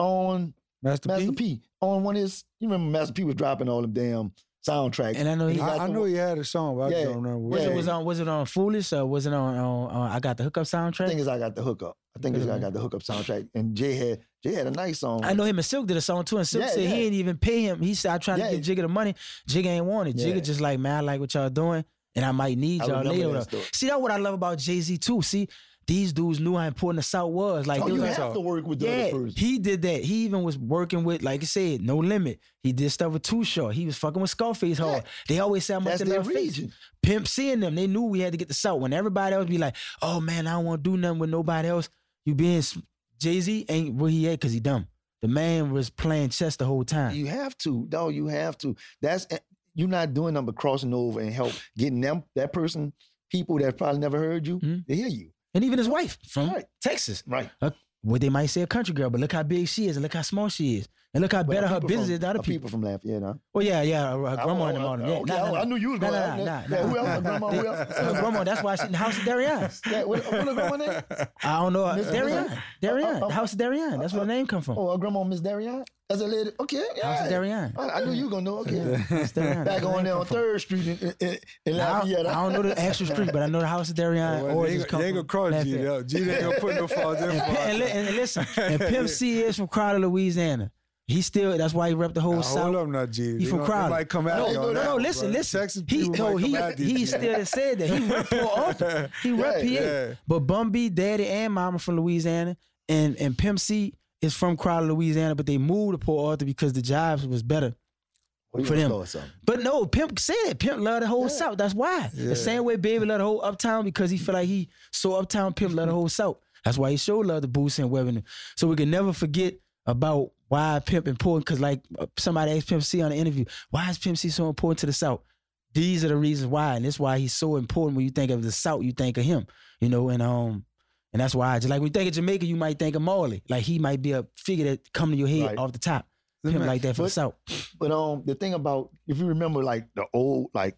on Master, Master P? P on one of his. You remember Master P was dropping all them damn soundtracks. And I know he He got I, I the- know he had a song, but I Yeah. don't remember what was Yeah. it was on was it on Foolish or was it on, on, on I Got the Hookup soundtrack? I think it's I got the hookup. I think it's I got the hookup soundtrack. And Jay had Jay had a nice song. I know him and Silk did a song too, and Silk Yeah, said yeah. he ain't even pay him. He said I tried Yeah. to give Jigga the money. Jigga ain't want it. Yeah. Jigga just like, man, I like what y'all doing, and I might need I y'all remember later. that story. See, that's what I love about Jay-Z too. See, these dudes knew how important the South was. Like, Oh, they you was have like, to work with the yeah, other person. he did that. He even was working with, like I said, No Limit. He did stuff with Too Short. He was fucking with Scarface hard. They always say how much That's they their love Face. region. Pimp seeing them, they knew we had to get the South. When everybody else be like, oh man, I don't want to do nothing with nobody else. You being s- Jay-Z ain't where he at because he dumb. The man was playing chess the whole time. You have to, dog. You have to. That's you're not doing nothing but crossing over and help getting them that person, people that probably never heard you, Mhm. to hear you. And even his wife from Right. Texas. Right. Uh, what they might say a country girl, but look how big she is and look how small she is. And look how But better are her people business from, is than other are people. people from Lafayette, huh? Oh yeah, yeah, her, her I- grandma I- in the I- morning. I- Yeah, okay, nah, nah, I- nah. I knew you was Nah, going. nah, nah, Yeah, nah, who nah. else? Her grandma, who else? Her grandma, that's why she in the house of Darian. Yeah, what, what her grandma name? I don't know. Miss- Darian. Miss- Darian. uh, uh, The house of Darian. That's where the name come from. Oh, her grandma, Miss Darian. That's a lady. Okay, yeah. House of Darian. I, I knew you were gonna know. Okay, House of Darian. back That's where on the there name on come from. Third Street in, in, in I don't, Lafayette. I don't know the actual street, but I know the house of Darian. Well, or they just ain't come they ain't from gonna cross G. Lafayette. though. G ain't gonna put no falls in And, for and, li- and listen, and Pimp C is from Crowder, Louisiana. He still, that's why he repped the whole Now, South. hold up now, G. He They from gonna- Crowder. They might come at No, you no, on no, that no, one, listen, bro. listen. Texas He, people no, might he, come at you. he still said that. He repped Port Arthur. He repped Right, P A. yeah. But Bun B, Daddy, and Mama from Louisiana, and, and Pimp C is from Crowder, Louisiana, but they moved to Port Arthur because the jobs was better. Well, you for gonna them. know something. But no, Pimp said it. Pimp loved the whole Yeah. South. That's why. Yeah. The same way Baby loved the whole Uptown because he feel like he so Uptown. Pimp loved the whole South. That's why he showed love to Boosie and Revenue. So we can never forget about why Pimp important. Because like uh, somebody asked Pimp C on the interview, why is Pimp C so important to the South? These are the reasons why, and that's why he's so important. When you think of the South, you think of him. You know, and um, and that's why. Just like when you think of Jamaica, you might think of Marley. Like he might be a figure that come to your head Right. off the top. Let Pimp me- like that for the but- South. But um, the thing about if you remember like the old like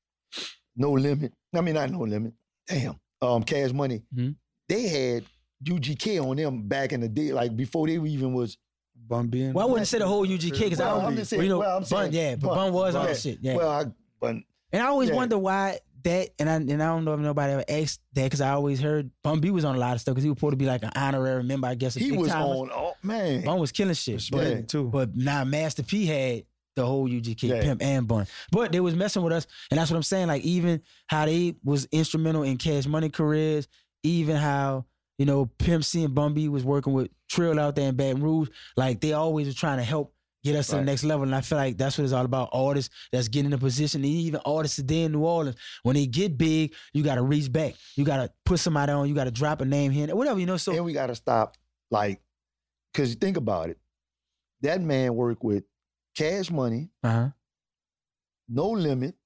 No Limit, I mean not No Limit, damn, um, Cash Money, Mhm. they had U G K on them back in the day, like before they even was Bun being. Well, I wouldn't say the whole U G K because Well, I I'm don't. just saying, you know, well, I'm Bun, saying, yeah, but Bun was on the shit. Yeah. Well, I, but And I always Yeah. wonder why that, and I and I don't know if nobody ever asked that because I always heard Bun B was on a lot of stuff because he was supposed to be like an honorary member, I guess. Of he Big was Timers. on. Oh man, Bun was killing shit, but Yeah, too. but now Master P had the whole U G K, Yeah. Pimp and Bun, but they was messing with us, and that's what I'm saying. Like even how they was instrumental in Cash Money careers, even how you know Pimp C and Bun B was working with Trill out there in Baton Rouge. Like they always were trying to help get us to Right. the next level. And I feel like that's what it's all about. Artists that's getting in a position, and even artists today in New Orleans, when they get big, you got to reach back. You got to put somebody on. You got to drop a name here, whatever, you know. So, and we got to stop, like, because think about it. That man worked with Cash Money, uh-huh. No Limit,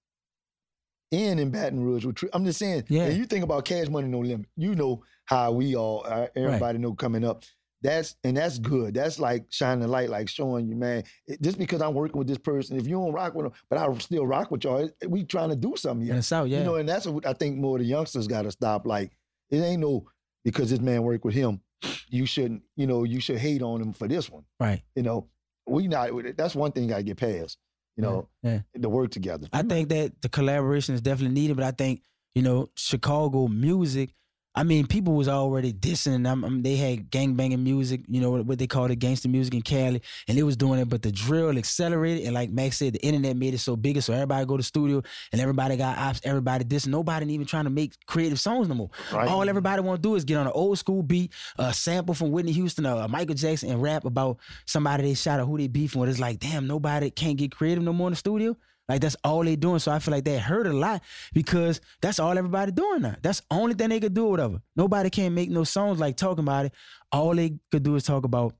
and in Baton Rouge. With Tri- I'm just saying, Yeah. and you think about Cash Money, No Limit. You know how we all, uh, everybody know coming up. That's and that's good. That's like shining a light, like showing you, man. It, just because I'm working with this person, if you don't rock with them, but I still rock with y'all, it, we trying to do something here. in the South, yeah. You know, and that's what I think more of the youngsters got to stop. Like, it ain't no because this man worked with him, you shouldn't. You know, you should hate on him for this one. right. You know, we not. That's one thing you got to get past. You know, Yeah. to work together. I think that the collaboration is definitely needed, but I think, you know, Chicago music, I mean, people was already dissing. Um, um, they had gangbanging music, you know, what they called it, gangster music in Cali, and they was doing it, but the drill accelerated, and like Max said, the internet made it so big, so everybody go to studio, and everybody got ops, everybody dissing. Nobody even trying to make creative songs no more. Right. All everybody want to do is get on an old school beat, a sample from Whitney Houston or Michael Jackson, and rap about somebody they shot or who they beefing with. It's like, damn, nobody can't get creative no more in the studio. Like, that's all they doing. So I feel like that hurt a lot because that's all everybody doing now. That's the only thing they could do or whatever. Nobody can make no songs like talking about it. All they could do is talk about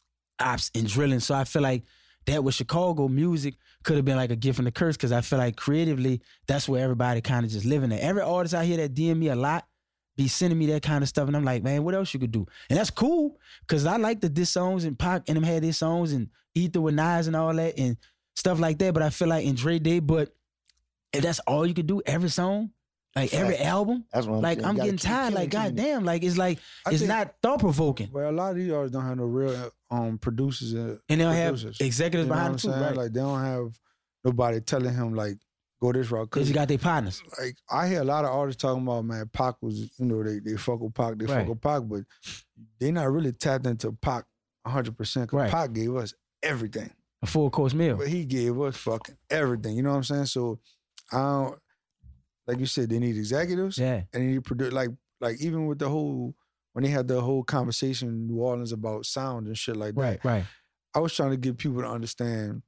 ops and drilling. So I feel like that with Chicago music could have been like a gift and a curse because I feel like creatively, that's where everybody kind of just living at. Every artist out here that D M me a lot be sending me that kind of stuff. And I'm like, man, what else you could do? And that's cool because I like the diss songs and Pac and them had their songs and Ether with Nas and all that and stuff like that, but I feel like in Dre Day, but if that's all you could do, every song, like every Fact. album, That's what I'm like saying. I'm You gotta getting keep tired. Like, killing, killing. goddamn, like it's like I it's think- not thought provoking, Well, a lot of these artists don't have no real um producers and and they don't have producers. executives You know behind what them I'm too, saying? right? Like they don't have nobody telling him like go this route. Because you got their partners, Like I hear a lot of artists talking about, man, Pac was, you know, they they fuck with Pac, they Right. fuck with Pac, but they not really tapped into Pac one hundred percent. Cause Right. Pac gave us everything, a full course meal. but he gave us fucking everything. You know what I'm saying? So I don't, like you said, they need executives Yeah, and they need produce. Like like even with the whole when they had the whole conversation in New Orleans about sound and shit like that. right, right, I was trying to get people to understand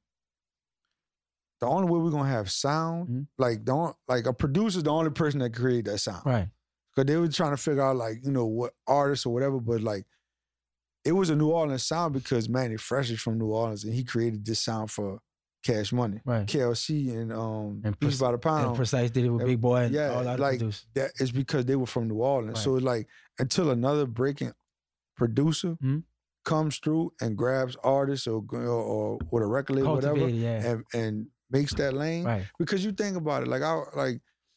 the only way we're gonna have sound, Mhm. like don't like a producer's the only person that can create that sound. right. Cause they were trying to figure out like, you know, what artists or whatever, but like it was a New Orleans sound because Manny Fresh is from New Orleans and he created this sound for Cash Money. Right. K L C and um And Beats by the And Pound. Precise did it with and- Big Boy and yeah, all that like, producers. That is because they were from New Orleans. Right. So like until another breaking producer Mhm. comes through and grabs artists or or, or with a record label, whatever, Cultivated, yeah, and and makes that lane. right. Because you think about it, like I like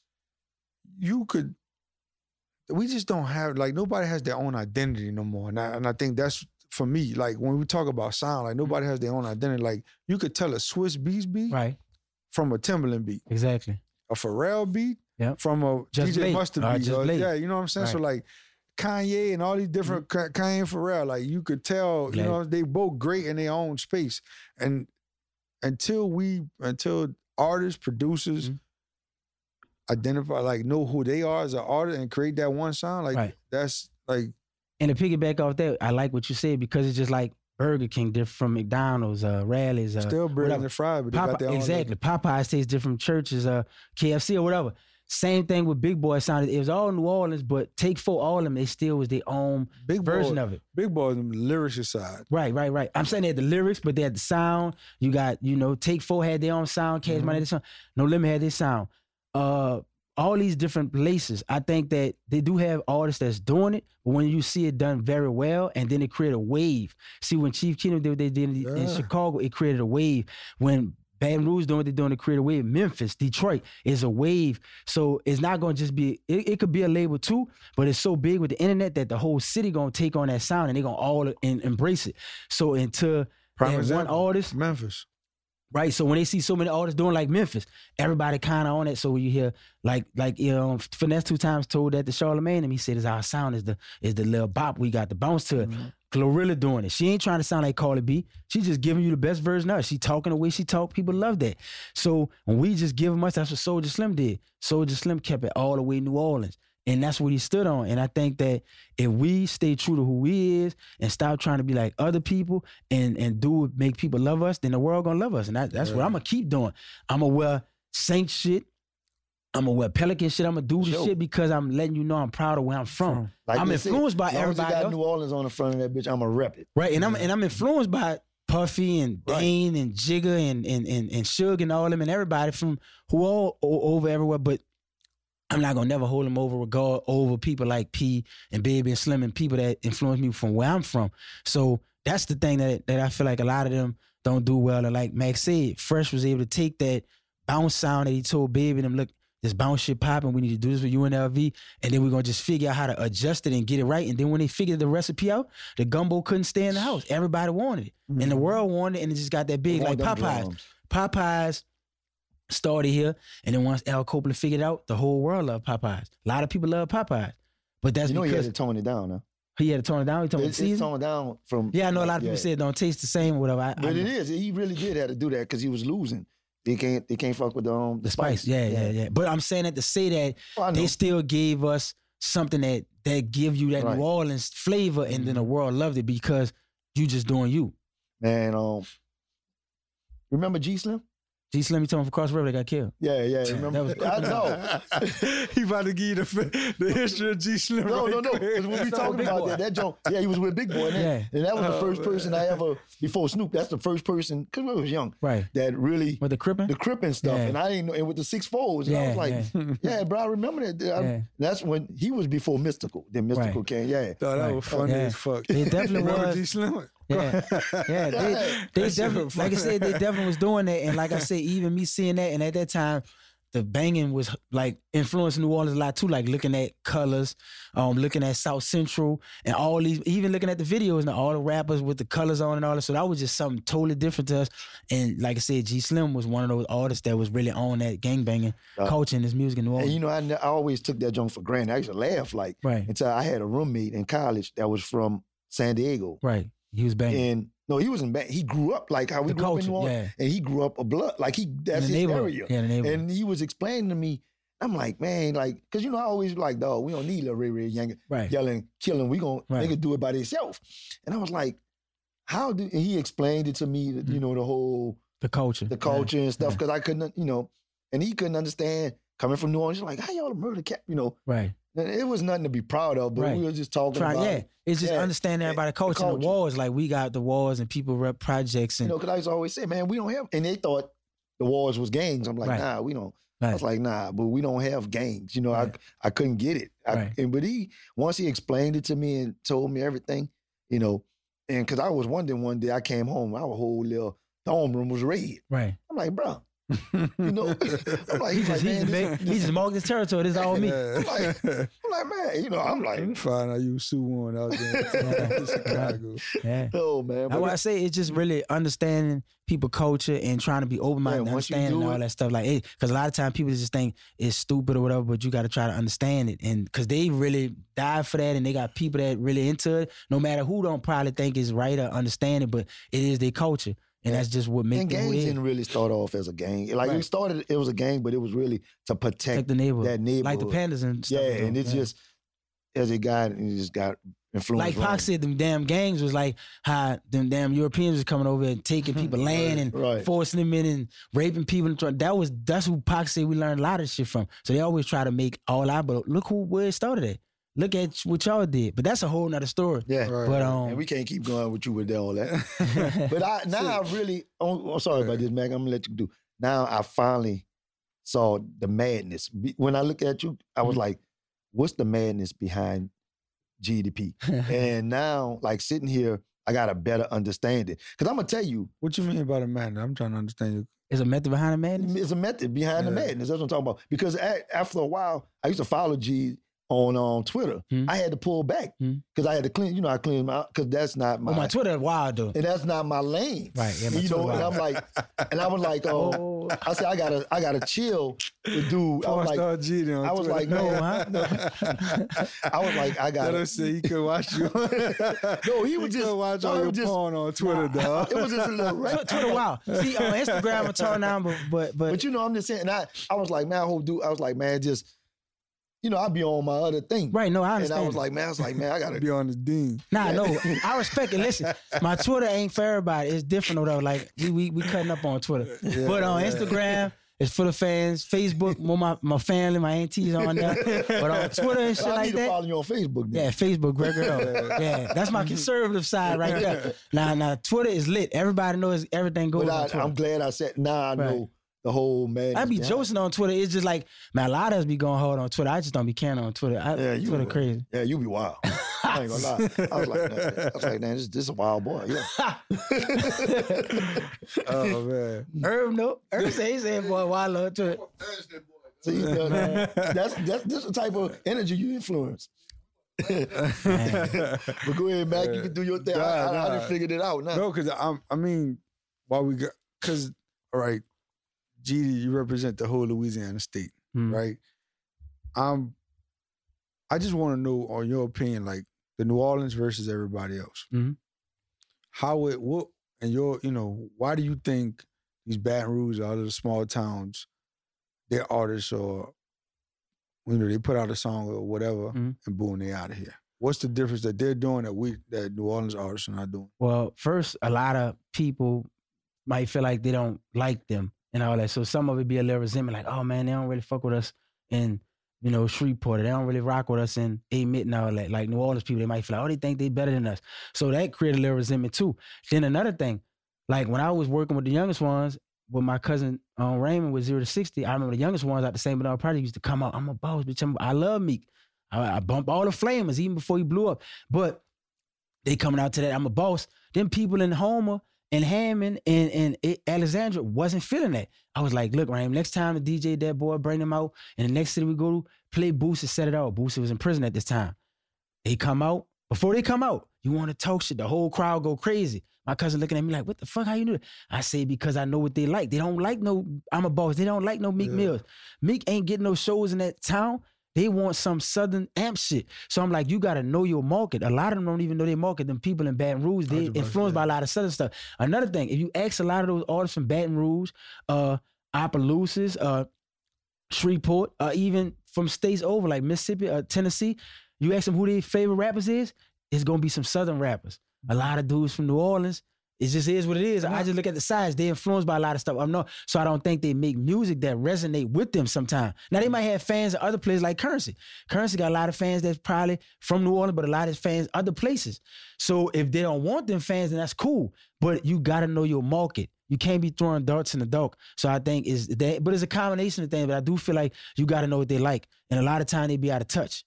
you could we just don't have like nobody has their own identity no more. And I, and I think that's for me, like when we talk about sound, like nobody has their own identity. Like you could tell a Swiss Beats beat Right, from a Timberland beat, exactly. a Pharrell beat Yep. from a Just D J Blade. Mustard Uh, beat. Just or- Blade. yeah, you know what I'm saying? So Right. like Kanye and all these different Ka- Kanye and Pharrell, like you could tell, Glad. you know, they both great in their own space. And until we, until artists, producers Mhm. identify, like know who they are as an artist and create that one sound, like Right. that's like, And to piggyback off that, I like what you said because it's just like Burger King different from McDonald's, uh, Rally's, uh, still bread whatever. and fried, but they got their Popeye, own. exactly. Popeyes tastes different from churches, uh, K F C or whatever. Same thing with Big Boy sounded. It was all New Orleans, but Take Four, all of them, they still was their own Big version boy, of it. Big boy, the lyricist side. Right, right, right. I'm saying they had the lyrics, but they had the sound. You got, you know, Take Four had their own sound, Cash Money had their sound, No Limit had their sound. Uh, all these different places. I think that they do have artists that's doing it, but when you see it done very well, and then it create a wave. See, when Chief Keef did what they did in, in Yeah. Chicago, it created a wave. When Baton Rouge doing what they're doing to create a wave, Memphis, Detroit is a wave. So it's not gonna just be, it, it could be a label too, but it's so big with the internet that the whole city gonna take on that sound and they're gonna all en- embrace it. So until Prime They had one example, artist. Memphis. Right, so when they see so many artists doing like Memphis, everybody kind of on it. So when you hear like like you know, Finesse two times told that to Charlamagne, and he said, "Is our sound is the is the little bop we got to bounce to it." Mm-hmm. Glorilla doing it. She ain't trying to sound like Cardi B. She just giving you the best version of it. She talking the way she talk. People love that. So when we just give them us, that's what Soulja Slim did. Soulja Slim kept it all the way New Orleans. And that's what he stood on. And I think that if we stay true to who we is and stop trying to be like other people and and do make people love us, then the world gonna love us. And that, that's yeah. what I'm gonna keep doing. I'm gonna wear Saint shit. I'm gonna wear Pelican shit. I'm gonna do this sure. shit because I'm letting you know I'm proud of where I'm from. Like I'm influenced said, by everybody got else. New Orleans on the front of that bitch, I'm gonna rep it. Right, and I'm and I'm influenced by Puffy and Dane right. and Jigga and and and and Suge and all them and everybody from who all over everywhere, but I'm not gonna never hold them over regard over people like P and Baby and Slim and people that influence me from where I'm from. So that's the thing that that I feel like a lot of them don't do well. And like Max said, Fresh was able to take that bounce sound that he told Baby and them, look, this bounce shit popping, we need to do this with U N L V, and then we're gonna just figure out how to adjust it and get it right. And then when they figured the recipe out, the gumbo couldn't stay in the house. Everybody wanted it. Mm-hmm. And the world wanted it, and it just got that big, like Popeyes. Drums. Popeyes started here, and then once Al Copeland figured it out, the whole world loved Popeyes. A lot of people love Popeyes, but that's you know because he had to tone it down, huh? He had to tone it down. He told me it's, it's toned down from. Yeah, I know a lot of people yeah. say it don't taste the same or whatever. I, but I it is. He really did have to do that because he was losing. They can't. They can't fuck with the um, the, the spice. spice. Yeah, yeah, yeah, yeah. But I'm saying that to say that well, they still gave us something that that give you that right. New Orleans flavor, and mm-hmm. then the world loved it because you just doing you. Man, um, remember G Slim? G Slim, you told him for Cross River, they got killed. Yeah, yeah, remember? That was I know. He about to give you the, the history of G Slim. No, right no, no. Because when we talking about boy. that, that joke, yeah, he was with Big Boy. And, yeah. and that was the oh, first man. person I ever, before Snoop, that's the first person, because we was young, right? that really. With the Crippin'? The Crippin' stuff. Yeah. And I didn't know, and with the six fours. And yeah, I was like, yeah, yeah bro, I remember that. I, yeah. That's when he was before Mystical. Then Mystical right. came, yeah. Thought that right. was funny yeah. as fuck. It definitely was. G Slim? Yeah, yeah, they, they definitely, like I said, they definitely was doing that, and like I said, even me seeing that, and at that time, the banging was like influencing New Orleans a lot too, like looking at Colors, um, looking at South Central, and all these, even looking at the videos and all the rappers with the colors on and all that. So that was just something totally different to us. And like I said, G Slim was one of those artists that was really on that gangbanging uh, culture in his music in New Orleans. And you know, I, I always took that joint for granted. I used to laugh like right. until I had a roommate in college that was from San Diego. Right. He was banging. And no, he wasn't bang. He grew up like how we the grew culture, up in New Orleans. Yeah. And he grew up a blood. Like he, that's his area. Yeah, the neighborhood. And he was explaining to me, I'm like, man, like, cause you know, I always like, dog, we don't need Lil Ray Ray Yang right. yelling, killing. We gonna, right. they could do it by themselves. And I was like, how do, and he explained it to me, mm-hmm. you know, the whole. The culture. The culture yeah. and stuff. Yeah. Cause I couldn't, you know, and he couldn't understand coming from New Orleans. Like, how y'all murder cat, you know. Right. It was nothing to be proud of, but right. we were just talking Try, about yeah. It's just yeah. understanding everybody culture, the culture. And the wars. Like we got the wars and people rep projects and you know, because I used to always say, man, we don't have, and they thought the wars was gangs. I'm like, right. nah, we don't. Right. I was like, nah, but we don't have gangs. You know, right. I I couldn't get it. I, right. and but he once he explained it to me and told me everything, you know, and because I was wondering one day I came home, our whole little dorm room was red. Right. I'm like, bro. You know, I'm like, he's he like, just, man, this, he just marked his territory. This is all me. I'm like, I'm like, man, you know, I'm like, fine. I use Sue One out there in Chicago. Yeah. Oh man, that's why I say it's just really understanding people culture and trying to be open minded, yeah, understanding all it, that stuff. Like, because a lot of times people just think it's stupid or whatever, but you got to try to understand it, and because they really died for that, and they got people that really into it. No matter who don't probably think it's right or understand it, but it is their culture. And that's just what makes it. And gangs didn't really start off as a gang. Like right. it started, it was a gang, but it was really to protect, protect the neighborhood. that neighborhood. Like the Pandas and stuff. Yeah, and it's yeah. just, as it got, it just got influenced. Like Pac said, them damn gangs was like how them damn Europeans was coming over and taking people land and right. forcing them in and raping people. That was, that's who Pac said we learned a lot of shit from. So they always try to make all out, but look who, where it started at. Look at what y'all did, but that's a whole nother story. Yeah, right. But um, and we can't keep going with you with all that. But I now I really, oh, I'm sorry right. about this, Mac. I'm gonna let you do. Now I finally saw the madness. When I look at you, I was mm-hmm. like, "What's the madness behind G D P?" And now, like sitting here, I got a better understanding. Because I'm gonna tell you, what you mean by the madness? I'm trying to understand you. Is a method behind the madness? It's a method behind yeah. the madness. That's what I'm talking about. Because after a while, I used to follow G. on um, Twitter. Hmm. I had to pull back because Hmm. I had to clean. You know, I clean my because that's not my. Oh, my Twitter wild though. And that's not my lane. Right. Yeah, my And, you know, Twitter and wild. I'm like, and I was like, oh, Oh. I said, I gotta, I gotta chill with dude. I was like, Pornstar G D on I was Twitter. like, No, man, huh? no. I was like, I Let gotta. us say he could watch you. No, he was He just could watch no, all it your was just- porn on Twitter, dog. It was just a little. Tw- Twitter wild. See, on Instagram, I turn down, but but but, But you know, I'm just saying. And I, I was like, man, I hope dude. I was like, man, just, you know, I'll be on my other thing. right. No, I And understand. I was like, man, I was like, man, I gotta. Be on the dean. Nah, no, I respect it. Listen, my Twitter ain't for everybody. It's different though. Like we we, we cutting up on Twitter, but on Instagram. It's for the fans. Facebook, more my, my family, my aunties on there. But on Twitter and shit I like need to that. follow you on Facebook. Then. Yeah, Facebook, Gregory. Yeah, that's my conservative side right there. Now, now, Twitter is lit. Everybody knows everything goes But on I, Twitter. I'm glad I said. Now I know Right. the whole man. I be joking on Twitter. It's just like, man, a lot of us be going hard on Twitter. I just don't be caring on Twitter. I, Yeah, you Twitter would. crazy. Yeah, you be wild. I ain't gonna lie. I was like, man, I was like, man, this, this is a wild boy. Yeah. Oh man. Herb, no. Herb say, he said, boy, why I love Twitter. See, uh, that's that's this the type of energy you influence. But go ahead, Mac. You can do your thing. I, I, I Nah, done nah. figured it out now. No, because I'm. I mean, while we got, because all right, G D, you represent the whole Louisiana state, Hmm. right? Um, I just want to know, on your opinion, like the New Orleans versus everybody else. Mhm. How it what and your, you know, why do you think these Baton Rouge, all of the small towns, their artists or you know they put out a song or whatever Mhm. and boom, they out of here? What's the difference that they're doing that we that New Orleans artists are not doing? Well, first, a lot of people might feel like they don't like them and all that. So some of it be a little resentment, like, oh man, they don't really fuck with us in, you know, Shreveport. They don't really rock with us in Amite and all that. Like New Orleans people, they might feel like, oh, they think they better than us. So that created a little resentment too. Then another thing, like when I was working with the youngest ones, with my cousin um, Raymond with zero to sixty, I remember the youngest ones at the Saint Bernard Project used to come out, I'm a boss, bitch. I'm, I love Meek. I, I bump all the flamers even before he blew up. But they coming out to that, I'm a boss. Then people in Homer and Hammond and, and it, Alexandria wasn't feeling that. I was like, look, Raym, next time the D J that boy, bring them out. And the next city we go to, play Boosie, set it out. Boosie was in prison at this time. They come out. Before they come out, you want to talk shit. The whole crowd go crazy. My cousin looking at me like, what the fuck, how you do that? I say, because I know what they like. They don't like no, I'm a boss. They don't like no Meek Yeah. Mills. Meek ain't getting no shows in that town. They want some Southern amp shit. So I'm like, you got to know your market. A lot of them don't even know their market. Them people in Baton Rouge, they one hundred percent. influenced by a lot of Southern stuff. Another thing, if you ask a lot of those artists from Baton Rouge, uh, Opelousas, uh, Shreveport, uh, even from states over like Mississippi, uh, Tennessee, you ask them who their favorite rappers is, it's going to be some Southern rappers. A lot of dudes from New Orleans, it just is what it is. I just look at the size. They're influenced by a lot of stuff. I'm not, so I don't think they make music that resonate with them sometimes. Now, they might have fans in other places like Currency. Currency got a lot of fans that's probably from New Orleans, but a lot of fans other places. So if they don't want them fans, then that's cool. But you got to know your market. You can't be throwing darts in the dark. So I think is that, but it's a combination of things. But I do feel like you got to know what they like. And a lot of time they be out of touch.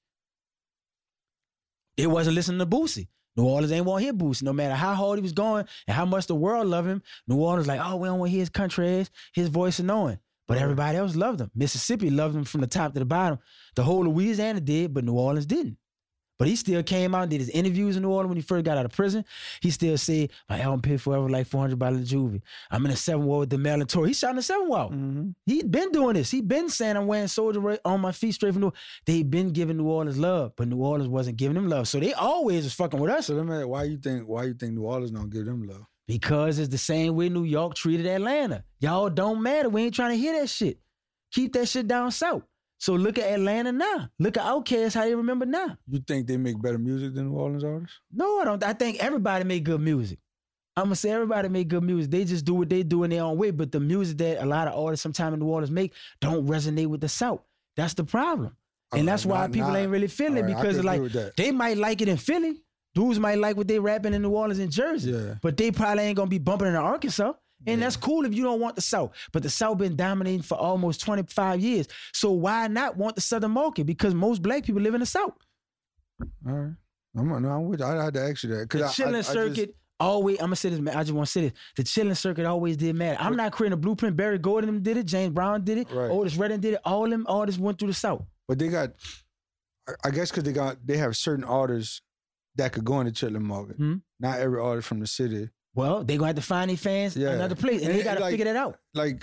They wasn't listening to Boosie. New Orleans ain't want to hear Boosie. No matter how hard he was going and how much the world loved him, New Orleans like, oh, we don't want to hear his country ass, his voice annoying. But everybody else loved him. Mississippi loved him from the top to the bottom. The whole Louisiana did, but New Orleans didn't. But he still came out and did his interviews in New Orleans when he first got out of prison. He still said, my album paid forever like four hundred by La Juvie. I'm in a seven wall with the Maryland tour. He shot in a seven wall. Mm-hmm. He been doing this. He been saying I'm wearing Soldier right on my feet straight from New Orleans. They been giving New Orleans love, but New Orleans wasn't giving them love. So they always was fucking with us. So let me ask, why you think why you think New Orleans don't give them love? Because it's the same way New York treated Atlanta. Y'all don't matter. We ain't trying to hear that shit. Keep that shit down south. So look at Atlanta now. Look at Outkast, how they remember now. You think they make better music than New Orleans artists? No, I don't. I think everybody make good music. I'm going to say everybody make good music. They just do what they do in their own way. But the music that a lot of artists sometimes in New Orleans make don't resonate with the South. That's the problem. And Okay, that's why not- people not- ain't really feeling it all right, I because could it's like agree with that. they might like it in Philly. Dudes might like what they rapping in New Orleans and Jersey. Yeah. But they probably ain't going to be bumping in Arkansas. And that's cool if you don't want the South. But the South been dominating for almost twenty-five years. So why not want the Southern market? Because most black people live in the South. All right. I'm, no, I'm with you. I had to ask you that. 'Cause The I- chilling I- I just- circuit always, I'm going to say this, man. I just want to say this. The chilling circuit always did matter. I'm not creating a blueprint. Barry Gordon did it. James Brown did it. Right. Otis Redding did it. All them artists went through the South. But they got, I guess because they got they have certain artists that could go in the Chitlin market. Hmm? Not every artist from the city. Well, they gonna have to find their fans Yeah. another place, and, And they gotta like- figure that out. Like,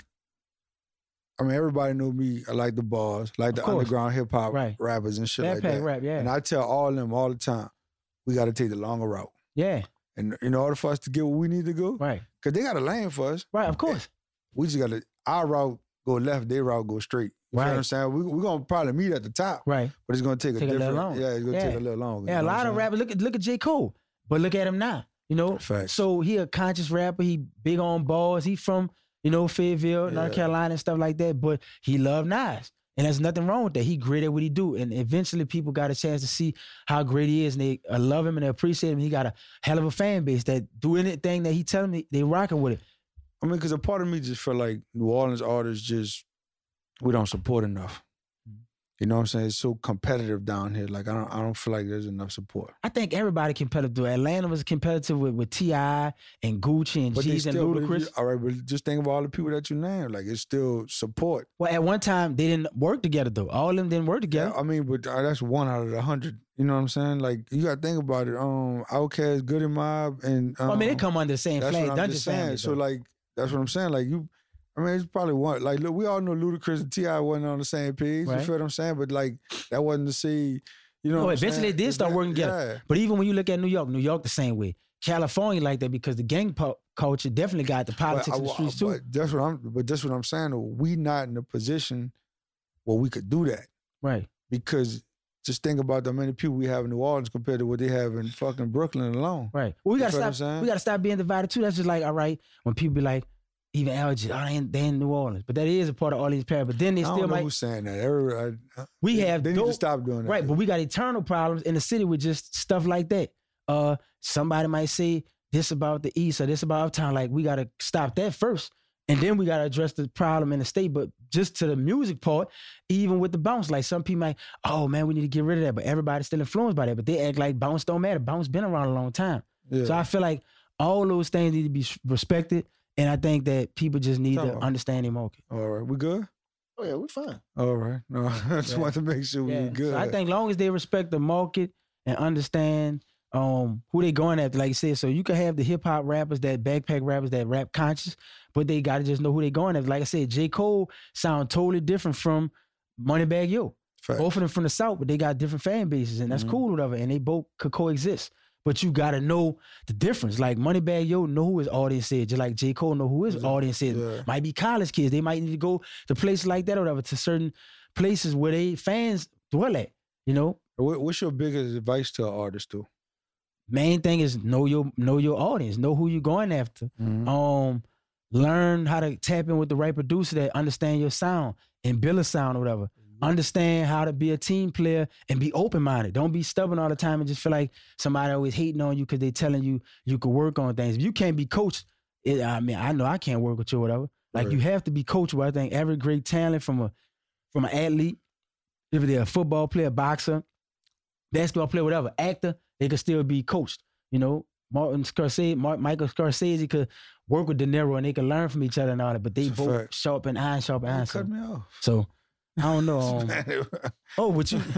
I mean, everybody know me. I like the bars, like the Of course. underground hip hop Right. rappers and shit like Backpack that. rap, yeah, And I tell all of them all the time, we got to take the longer route. yeah, And in order for us to get where we need to go, right, because they got a lane for us, right. Of course, we just got to, our route go left, their route go straight. You Right. know what I'm saying? We, we're going to probably meet at the top, right. but it's going to take a Take a little different, longer. yeah, it's going to Yeah. take a little longer. Yeah, a you know lot what of I'm rappers. Look at look at J. Cole, but look at him now. You know, Facts. so he a conscious rapper. He big on bars. He from you know Fayetteville, North Yeah. Carolina, and stuff like that. But he loved Nas, and there's nothing wrong with that. He great at what he do, and eventually people got a chance to see how great he is, and they uh, love him and they appreciate him. He got a hell of a fan base that do anything that he tell them, they, they rocking with it. I mean, because a part of me just feel like New Orleans artists just, we don't support enough. Mm-hmm. You know what I'm saying? It's so competitive down here. Like, I don't I don't feel like there's enough support. I think everybody competitive. Atlanta was competitive with, with T I and Gucci and But they G's and still, but if Ludacris. you- all right, but just think of all the people that you named. Like, it's still support. Well, at one time they didn't work together though. All of them didn't work together. Yeah, I mean, but uh, that's one out of the hundred. You know what I'm saying? Like, you got to think about it. Um, Outkast, Goody Mob, and um, Well, I mean, they come under the same that's flag. what I'm Dungeon just saying. Family. So, though. like, that's what I'm saying. Like, you, I mean, it's probably one. Like, look, we all know Ludacris and T I wasn't on the same page. Right. You feel what I'm saying? But like, that wasn't to see. You know, No, what I'm eventually saying? they did start working together. Yeah. But even when you look at New York, New York the same way. California like that because the gang po- culture definitely got the politics But, in the I- streets too. but that's what I'm. But that's what I'm saying. Though. We not in a position where we could do that Right. because just think about the many people we have in New Orleans compared to what they have in fucking Brooklyn alone. Right. Well, we You gotta feel what I'm stop. saying? We gotta stop being divided too. That's just like all right when people be like, even L G, oh, they in, they in New Orleans, but that is a part of Orleans Parish. But then they I still don't know might. who's saying that. Every, I, We they, have They need dope- to stop doing that. Right, but we got eternal problems in the city with just stuff like that. Uh, somebody might say this about the East or this about Uptown. Like we gotta stop that first, and then we gotta address the problem in the state. But just to the music part, even with the bounce, like some people might, oh man, we need to get rid of that. But everybody's still influenced by that. But they act like bounce don't matter. Bounce been around a long time. Yeah. So I feel like all those things need to be respected, and I think that people just need Come to on. understand their market. All right, we good? Oh yeah, we fine. All right. No, I just Yeah. want to make sure we Yeah. were good. So I think long as they respect the market and understand um, who they going after, like you said, so you can have the hip hop rappers, that backpack rappers that rap conscious, but they got to just know who they going after. Like I said, J. Cole sound totally different from Moneybagg Yo. Facts. Both of them from the South, but they got different fan bases, and that's Mhm. cool, whatever. And they both could coexist. But you gotta know the difference. Like Moneybagg Yo know who his audience is, just like J. Cole know who his Yeah. audience is. Yeah. Might be college kids. They might need to go to places like that or whatever, to certain places where they fans dwell at. You know, What- What's your biggest advice to an artist, though? main thing is know your know your audience, know who you're going after. Mhm. Um, learn how to tap in with the right producer that understand your sound and build a sound or whatever. Understand how to be a team player and be open minded. Don't be stubborn all the time and just feel like somebody always hating on you because they telling you you could work on things. If you can't be coached, it, I mean, I know I can't work with you or whatever. Like Right. you have to be coachable. I think every great talent from a from an athlete, if they're a football player, boxer, basketball player, whatever, actor, they could still be coached. You know, Martin Scorsese, Mark, Michael Scorsese could work with De Niro and they could learn from each other and all that. But they It's a both fact. sharp and iron, sharp and iron. You So, cut me off. so I don't know. Um, oh, but you.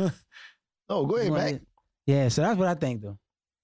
No, go ahead, you Mac. wanna- Yeah, so that's what I think though.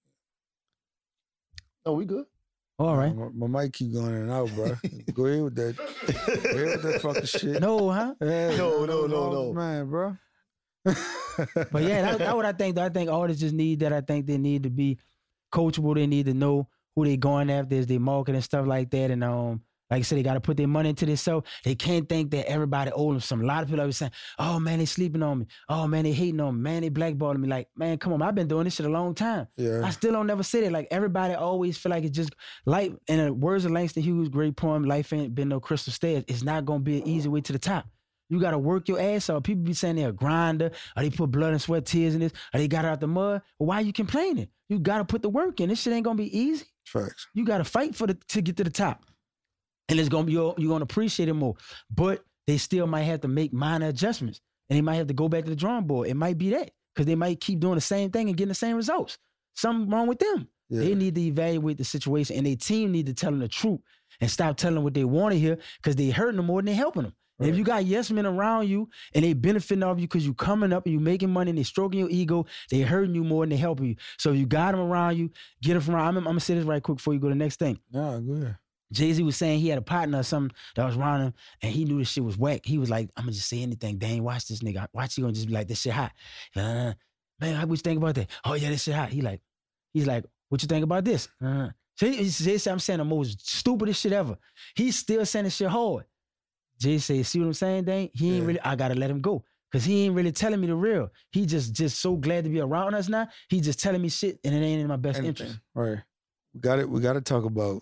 No, we good. All right. My, my mic keep going in and out, bro. Go ahead with that. Go ahead with that fucking shit. No, huh? Yeah, No, no, no, no. Man, bro. But yeah, that, that's what I think. I think artists just need that. I think they need to be coachable. They need to know who they going after, is their market and stuff like that. And um, like I said, they got to put their money into this. So they can't think that everybody owes them something. A lot of people always saying, "Oh man, they sleeping on me. Oh man, they hating on me. Man, they blackballing me." Like, man, come on, I've been doing this shit a long time. Yeah. I still don't never say that. Like everybody always feel like it's just life. In the words of Langston Hughes' great poem, "Life ain't been no crystal stairs." It's not gonna be an easy way to the top. You gotta work your ass off. People be saying they're a grinder, or they put blood and sweat, tears in this, or they got it out the mud. Well, why are you complaining? You gotta put the work in. This shit ain't gonna be easy. Facts. You gotta fight for the to get to the top, and it's gonna be you're, you're gonna appreciate it more. But they still might have to make minor adjustments, and they might have to go back to the drawing board. It might be that because they might keep doing the same thing and getting the same results. Something wrong with them. Yeah. They need to evaluate the situation, and their team need to tell them the truth and stop telling them what they want to hear because they hurting them more than they helping them. And if you got yes men around you and they benefiting off you because you coming up and you making money and they stroking your ego, they hurting you more than they helping you. So if you got them around you, get them from around. I'm, I'm gonna say this right quick before you go to the next thing. Nah, go ahead. Jay-Z was saying he had a partner or something that was around him and he knew this shit was whack. He was like, I'm gonna just say anything. Dang, watch this nigga. Watch, he gonna just be like, this shit hot. Like, uh, man, how would you think about that? Oh yeah, this shit hot. He like, he's like, what you think about this? Uh, so he, he said, I'm saying the most stupidest shit ever. He's still saying this shit hard. Jay said, see what I'm saying, Dang? He ain't yeah. really, I gotta let him go. Cause he ain't really telling me the real. He just just so glad to be around us now. He just telling me shit and it ain't in my best Anything. interest. Right. We got it. We gotta talk about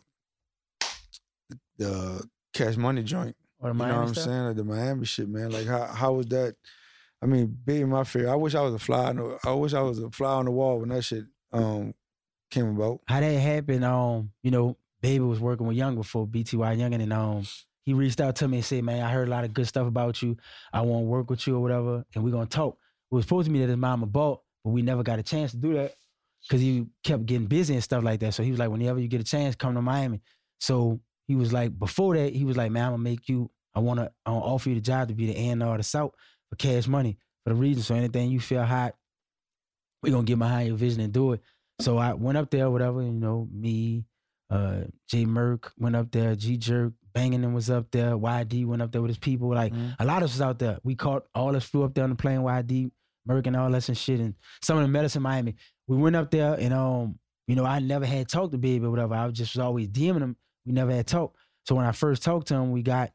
the, the Cash Money joint. Or the you Miami know what I'm stuff? saying? Like the Miami shit, man. Like how how was that? I mean, being my fear. I wish I was a fly on the, I wish I was a fly on the wall when that shit um came about. How that happened, um, you know, Baby was working with Young before B T Y Youngin, and um he reached out to me and said, man, I heard a lot of good stuff about you. I want to work with you or whatever, and we're going to talk. It was supposed to be that his mama bought, but we never got a chance to do that because he kept getting busy and stuff like that. So he was like, whenever you get a chance, come to Miami. So he was like, before that, he was like, man, I'm going to make you, I want to offer you the job to be the A and R of the South for Cash Money for the region. So anything you feel hot, we're going to get behind your vision and do it. So I went up there, whatever, you know, me, uh, Jay Merck went up there, G Jerk, Banging them was up there. Y D went up there with his people. Like, mm-hmm. a lot of us was out there. We caught all us flew up there on the plane, Y D, Merck and all that and shit. And some of them met us in Miami. We went up there and, um, you know, I never had talked to Baby or whatever. I was just was always DMing him. We never had talked. So when I first talked to him, we got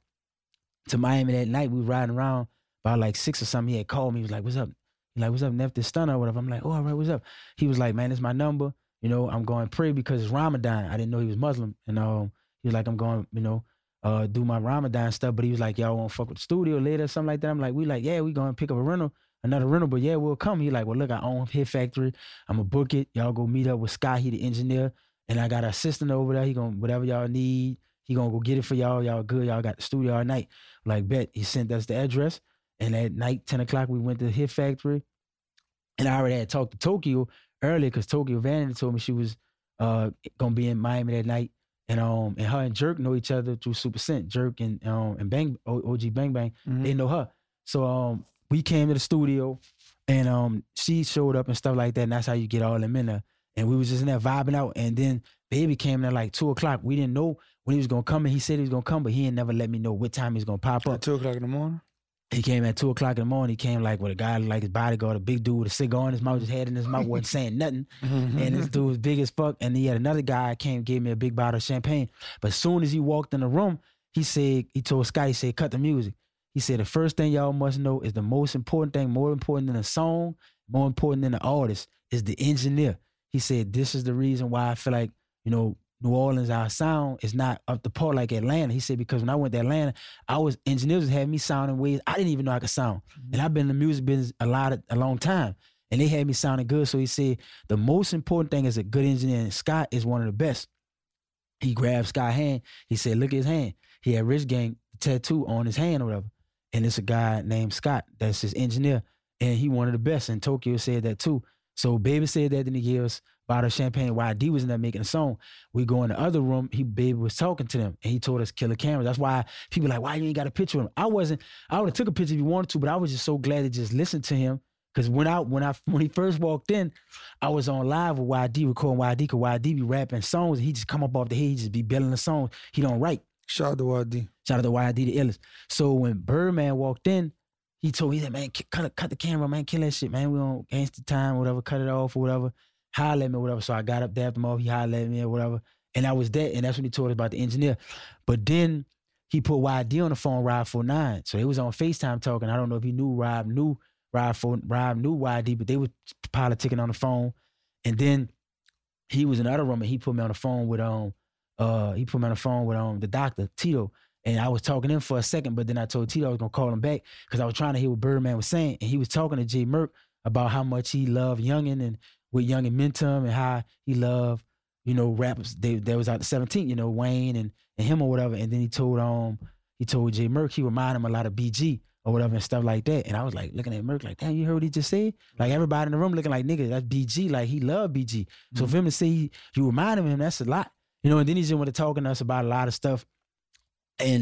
to Miami that night. We were riding around about like six or something. He had called me. He was like, what's up? He like, what's up, Neff, this stunner or whatever. I'm like, oh, all right, what's up? He was like, man, this is my number. You know, I'm going to pray because it's Ramadan. I didn't know he was Muslim. And um, he was like, I'm going, you know, uh, do my Ramadan stuff. But he was like, y'all want to fuck with the studio later or something like that. I'm like, we like, yeah, we going to pick up a rental, another rental. But yeah, we'll come. He like, well, look, I own Hit Factory. I'm going to book it. Y'all go meet up with Scott. He the engineer. And I got an assistant over there. He going to, whatever y'all need, he going to go get it for y'all. Y'all good. Y'all got the studio all night. Like, bet. He sent us the address. And at night, ten o'clock, we went to Hit Factory. And I already had talked to Tokyo earlier because Tokyo Vanity told me she was uh, going to be in Miami that night. And um and her and Jerk know each other through Super Cent. Jerk and um and Bang O G Bang Bang, mm-hmm. they know her. So um we came to the studio and um she showed up and stuff like that. And that's how you get all them in there. And we was just in there vibing out. And then Baby came in at like two o'clock. We didn't know when he was gonna come. And he said he was gonna come, but he ain't never let me know what time he was gonna pop up. At two o'clock in the morning. He came at two o'clock in the morning. He came like with a guy like his bodyguard, a big dude with a cigar in his mouth, his head in his mouth, wasn't saying nothing. And this dude was big as fuck. And he had another guy came, gave me a big bottle of champagne. But as soon as he walked in the room, he said, he told Scott, he said, cut the music. He said, the first thing y'all must know is the most important thing, more important than a song, more important than the artist, is the engineer. He said, this is the reason why I feel like, you know, New Orleans, our sound is not up to par like Atlanta. He said, because when I went to Atlanta, I was, engineers had me sounding ways I didn't even know I could sound. Mm-hmm. And I've been in the music business a lot, of, a long time. And they had me sounding good. So he said, the most important thing is a good engineer. And Scott is one of the best. He grabbed Scott's hand. He said, look at his hand. He had Rich Gang tattoo on his hand or whatever. And it's a guy named Scott that's his engineer. And he one of the best. And Tokyo said that too. So Baby said that, then he gave us bottle of champagne. Y D was in there making a song. We go in the other room, he Baby was talking to them, and he told us killer cameras. That's why people like, why you ain't got a picture of him? I wasn't, I would have took a picture if you wanted to, but I was just so glad to just listen to him. Because when I when I when he first walked in, I was on live with Y D, recording Y D, because Y D be rapping songs, and he just come up off the head, he just be belling the songs. He don't write. Shout out to Y D. Shout out to Y D, the illest. So when Birdman walked in, he told me, he said, man, cut, cut the camera, man, kill that shit, man. We don't against the time, whatever, cut it off or whatever. Holler at me or whatever. So I got up, dapped him off, he hollered at me or whatever. And I was that, and that's when he told us about the engineer. But then he put Y D on the phone, Rob forty-nine. So they was on FaceTime talking. I don't know if he knew Rob knew Rob, for, Rob knew Y D, but they was politicking on the phone. And then he was in the other room, and he put me on the phone with um uh he put me on the phone with um the doctor, Tito. And I was talking to him for a second, but then I told Tito I was gonna call him back because I was trying to hear what Birdman was saying. And he was talking to Jay Merck about how much he loved Youngin and with Youngin Mentum and how he loved, you know, rappers. They they was out the seventeenth, you know, Wayne and, and him or whatever. And then he told um he told Jay Merck he reminded him a lot of B G or whatever and stuff like that. And I was like looking at Merck like, damn, you heard what he just said? Like everybody in the room looking like, nigga, that's B G. Like he loved B G. So mm-hmm. for him to say he, you reminded him, that's a lot. You know, and then he's just went to talking to us about a lot of stuff. And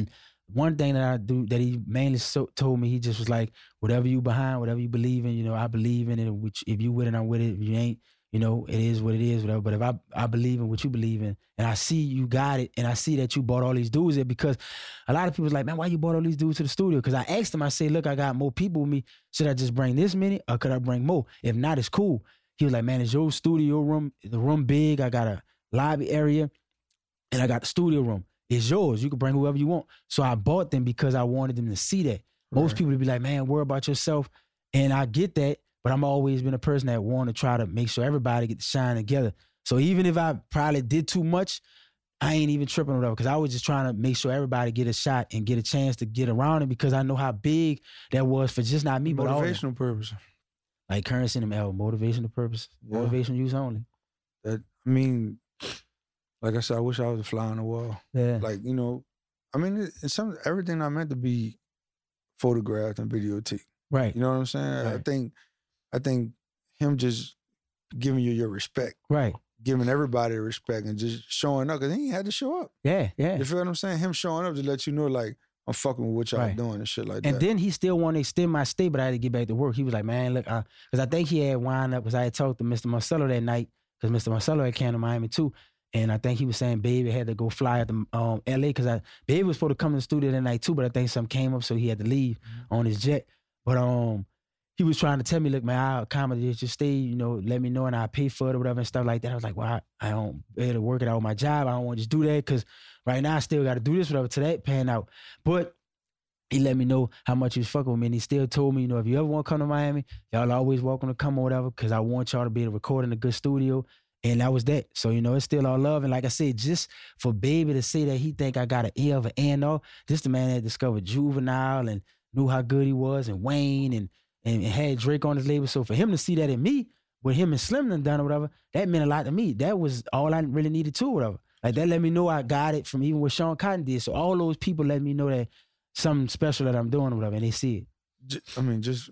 one thing that I do that he mainly so, told me, he just was like, whatever you behind, whatever you believe in, you know, I believe in it. Which if you with it, I'm with it. If you ain't, you know, it is what it is, whatever. But if I I believe in what you believe in, and I see you got it, and I see that you bought all these dudes there, because a lot of people's like, man, why you bought all these dudes to the studio? Because I asked him, I said, look, I got more people with me. Should I just bring this many, or could I bring more? If not, it's cool. He was like, man, is your studio room, the room big? I got a lobby area, and I got the studio room. It's yours. You can bring whoever you want. So I bought them because I wanted them to see that. Most right. people would be like, man, worry about yourself. And I get that, but I'm always been a person that want to try to make sure everybody get to shine together. So even if I probably did too much, I ain't even tripping or whatever, because I was just trying to make sure everybody get a shot and get a chance to get around it, because I know how big that was for just not me, but all motivational purpose. Like Currency and them, L, motivational purpose, yeah. motivational use only. That I mean, like I said, I wish I was a fly on the wall. Yeah. Like, you know, I mean, it, it's some everything not meant to be photographed and videotaped. Right. You know what I'm saying? Right. I think, I think him just giving you your respect. Right. Giving everybody respect and just showing up, because he ain't had to show up. Yeah, yeah. You feel what I'm saying? Him showing up to let you know, like, I'm fucking with what y'all right. doing and shit like and that. And then he still wanted to extend my stay, but I had to get back to work. He was like, man, look, because uh, I think he had wound up, because I had talked to Mister Marcelo that night, because Mister Marcelo had came to Miami too. And I think he was saying Baby had to go fly at the um, L A, because Baby was supposed to come to the studio that night too, but I think something came up, so he had to leave mm-hmm. on his jet. But um, he was trying to tell me, look, man, I'll accommodate your stay, you know, let me know and I'll pay for it or whatever and stuff like that. I was like, well, I, I don't be able to work it out with my job. I don't want to just do that, because right now I still got to do this, whatever, till that pan out. But he let me know how much he was fucking with me, and he still told me, you know, if you ever want to come to Miami, y'all always welcome to come or whatever, because I want y'all to be able to record in a good studio. And that was that. So, you know, it's still all love. And like I said, just for Baby to say that he think I got an ear of an A and R, this the man that discovered Juvenile and knew how good he was, and Wayne, and, and had Drake on his label. So for him to see that in me, with him and Slim done done or whatever, that meant a lot to me. That was all I really needed to, or whatever. Like, that let me know I got it from even what Sean Cotton did. So all those people let me know that something special that I'm doing or whatever, and they see it. Just, I mean, just,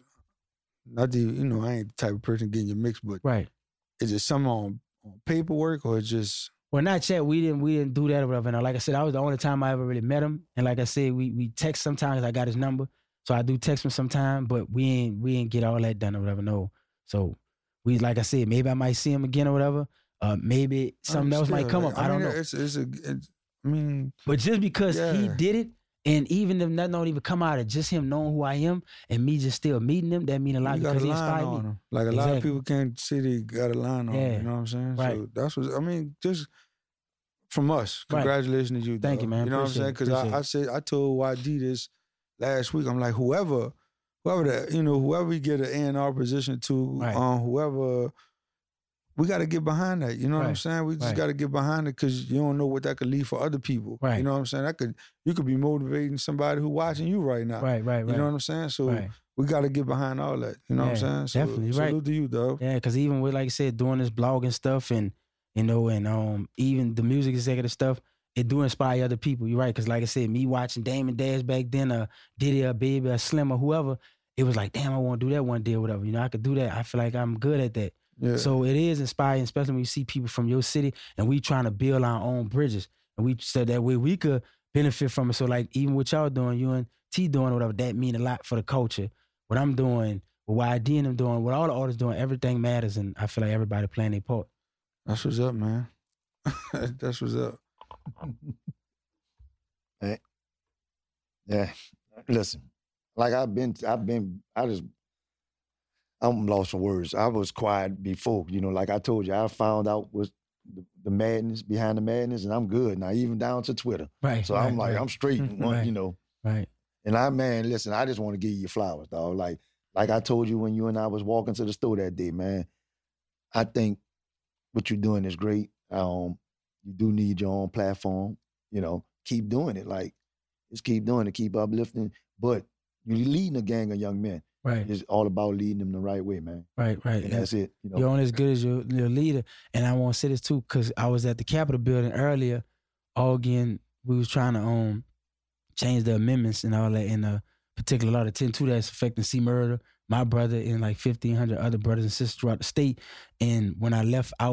not the, you know, I ain't the type of person getting your mix, but right. Is it something on, on paperwork, or just... Well, not yet. We didn't we didn't do that or whatever. And like I said, that was the only time I ever really met him. And like I said, we we text sometimes. I got his number, so I do text him sometime. But we ain't we ain't get all that done or whatever. No. So we, like I said, maybe I might see him again or whatever. Uh, maybe something else might come up. I, I don't mean, know. It's, it's a, it's, I mean, but just because yeah. he did it, and even if nothing don't even come out of just him knowing who I am and me just still meeting him, that mean a lot, you because got a he line inspired on me. him. Like, a exactly. lot of people can't see they got a line on yeah. him. You know what I'm saying? Right. So that's what I mean. Just from us, right. congratulations to you. Thank dog. you, man. You know Appreciate what I'm saying? Because I, I said I told Y D this last week. I'm like, whoever, whoever that, you know, whoever we get an A and R position to, right. um, whoever. We got to get behind that. You know what right. I'm saying? We just right. got to get behind it, because you don't know what that could lead for other people. Right. You know what I'm saying? That could you could be motivating somebody who watching you right now. Right, right, right. You know what I'm saying? So right. we got to get behind all that. You know yeah, what I'm saying? So, definitely. salute right. to you, dog. Yeah, because even with, like I said, doing this blog and stuff, and, you know, and um even the music executive stuff, it do inspire other people. You're right. Because like I said, me watching Damon Dash back then, or Diddy, or Baby, or Slim, or whoever, it was like, damn, I want to do that one day or whatever. You know, I could do that. I feel like I'm good at that. Yeah. So it is inspiring, especially when you see people from your city, and we trying to build our own bridges. And we said that way we could benefit from it. So like, even what y'all doing, you and T doing or whatever, that mean a lot for the culture. What I'm doing, what Y D and them doing, what all the artists doing, everything matters. And I feel like everybody playing their part. That's what's up, man. That's what's up. Hey. Yeah. Listen, like I've been, I've been, I just, I'm lost for words. I was quiet before, you know, like I told you, I found out what's the, the madness behind the madness, and I'm good now, even down to Twitter. Right. So right, I'm like, right. I'm straight, right. you know. Right. And I, man, listen, I just want to give you your flowers, dog. Like, like I told you when you and I was walking to the store that day, man, I think what you're doing is great. Um, you do need your own platform, you know, keep doing it. Like, just keep doing it, keep uplifting. But you're leading a gang of young men. Right. It's all about leading them the right way, man. Right, right. And that's it. You know? You're only as good as your, your leader. And I want to say this too, because I was at the Capitol building earlier. All again, we was trying to um change the amendments and all that in a particular law, the ten two that's affecting C murder, my brother, and like fifteen hundred other brothers and sisters throughout the state. And when I left out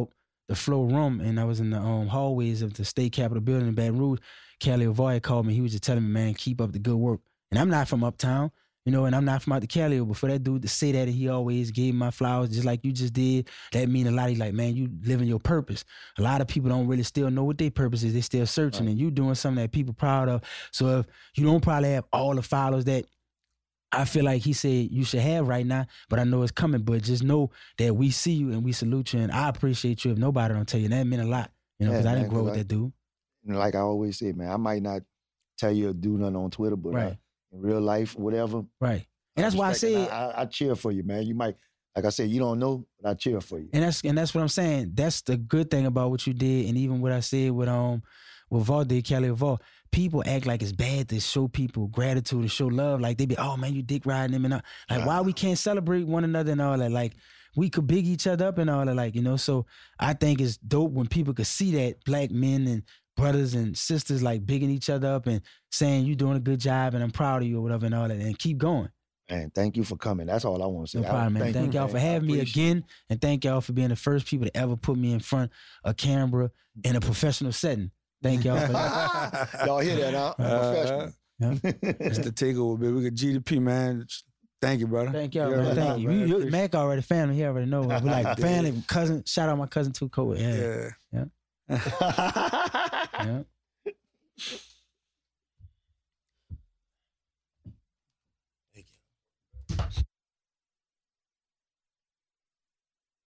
the floor room, and I was in the um, hallways of the state capitol building in Baton Rouge. Cali Avoy called me. He was just telling me, man, keep up the good work. And I'm not from uptown, you know, and I'm not from out the Cali, but for that dude to say that, and he always gave my flowers just like you just did, that mean a lot. He's like, man, you living your purpose. A lot of people don't really still know what their purpose is. They still searching, right. And you doing something that people proud of. So if you don't probably have all the followers that I feel like he said you should have right now, but I know it's coming. But just know that we see you and we salute you, and I appreciate you if nobody don't tell you. And that meant a lot, you know, because yeah, I didn't grow with like, that dude. You know, like I always say, man, I might not tell you or do nothing on Twitter, but right. I, in real life, whatever. Right. And that's why I say I, I, I cheer for you, man. You might, like I said, you don't know, but I cheer for you. And that's and that's what I'm saying. That's the good thing about what you did, and even what I said with um with Vol did, Cali Vol. People act like it's bad to show people gratitude and show love. Like they be, oh man, you dick riding them and all. Like, why we can't celebrate one another and all that? Like, we could big each other up and all that, like, you know. So I think it's dope when people could see that black men and brothers and sisters like bigging each other up and saying you doing a good job and I'm proud of you or whatever and all that, and keep going. Man, thank you for coming. That's all I want to say. No problem, man. Thank, thank y'all man. for having me again, and thank y'all for being the first people to ever put me in front of camera in a professional setting. Thank y'all for that. Y'all hear that, huh? Uh, professional. Yeah. It's the takeover, baby. We got G D P, man. Thank you, brother. Thank y'all, man. Thank you. Man. you Mac already family. He already know. We're like family, cousin. Shout out my cousin too, Cole. Yeah. Yeah. Yeah. yeah.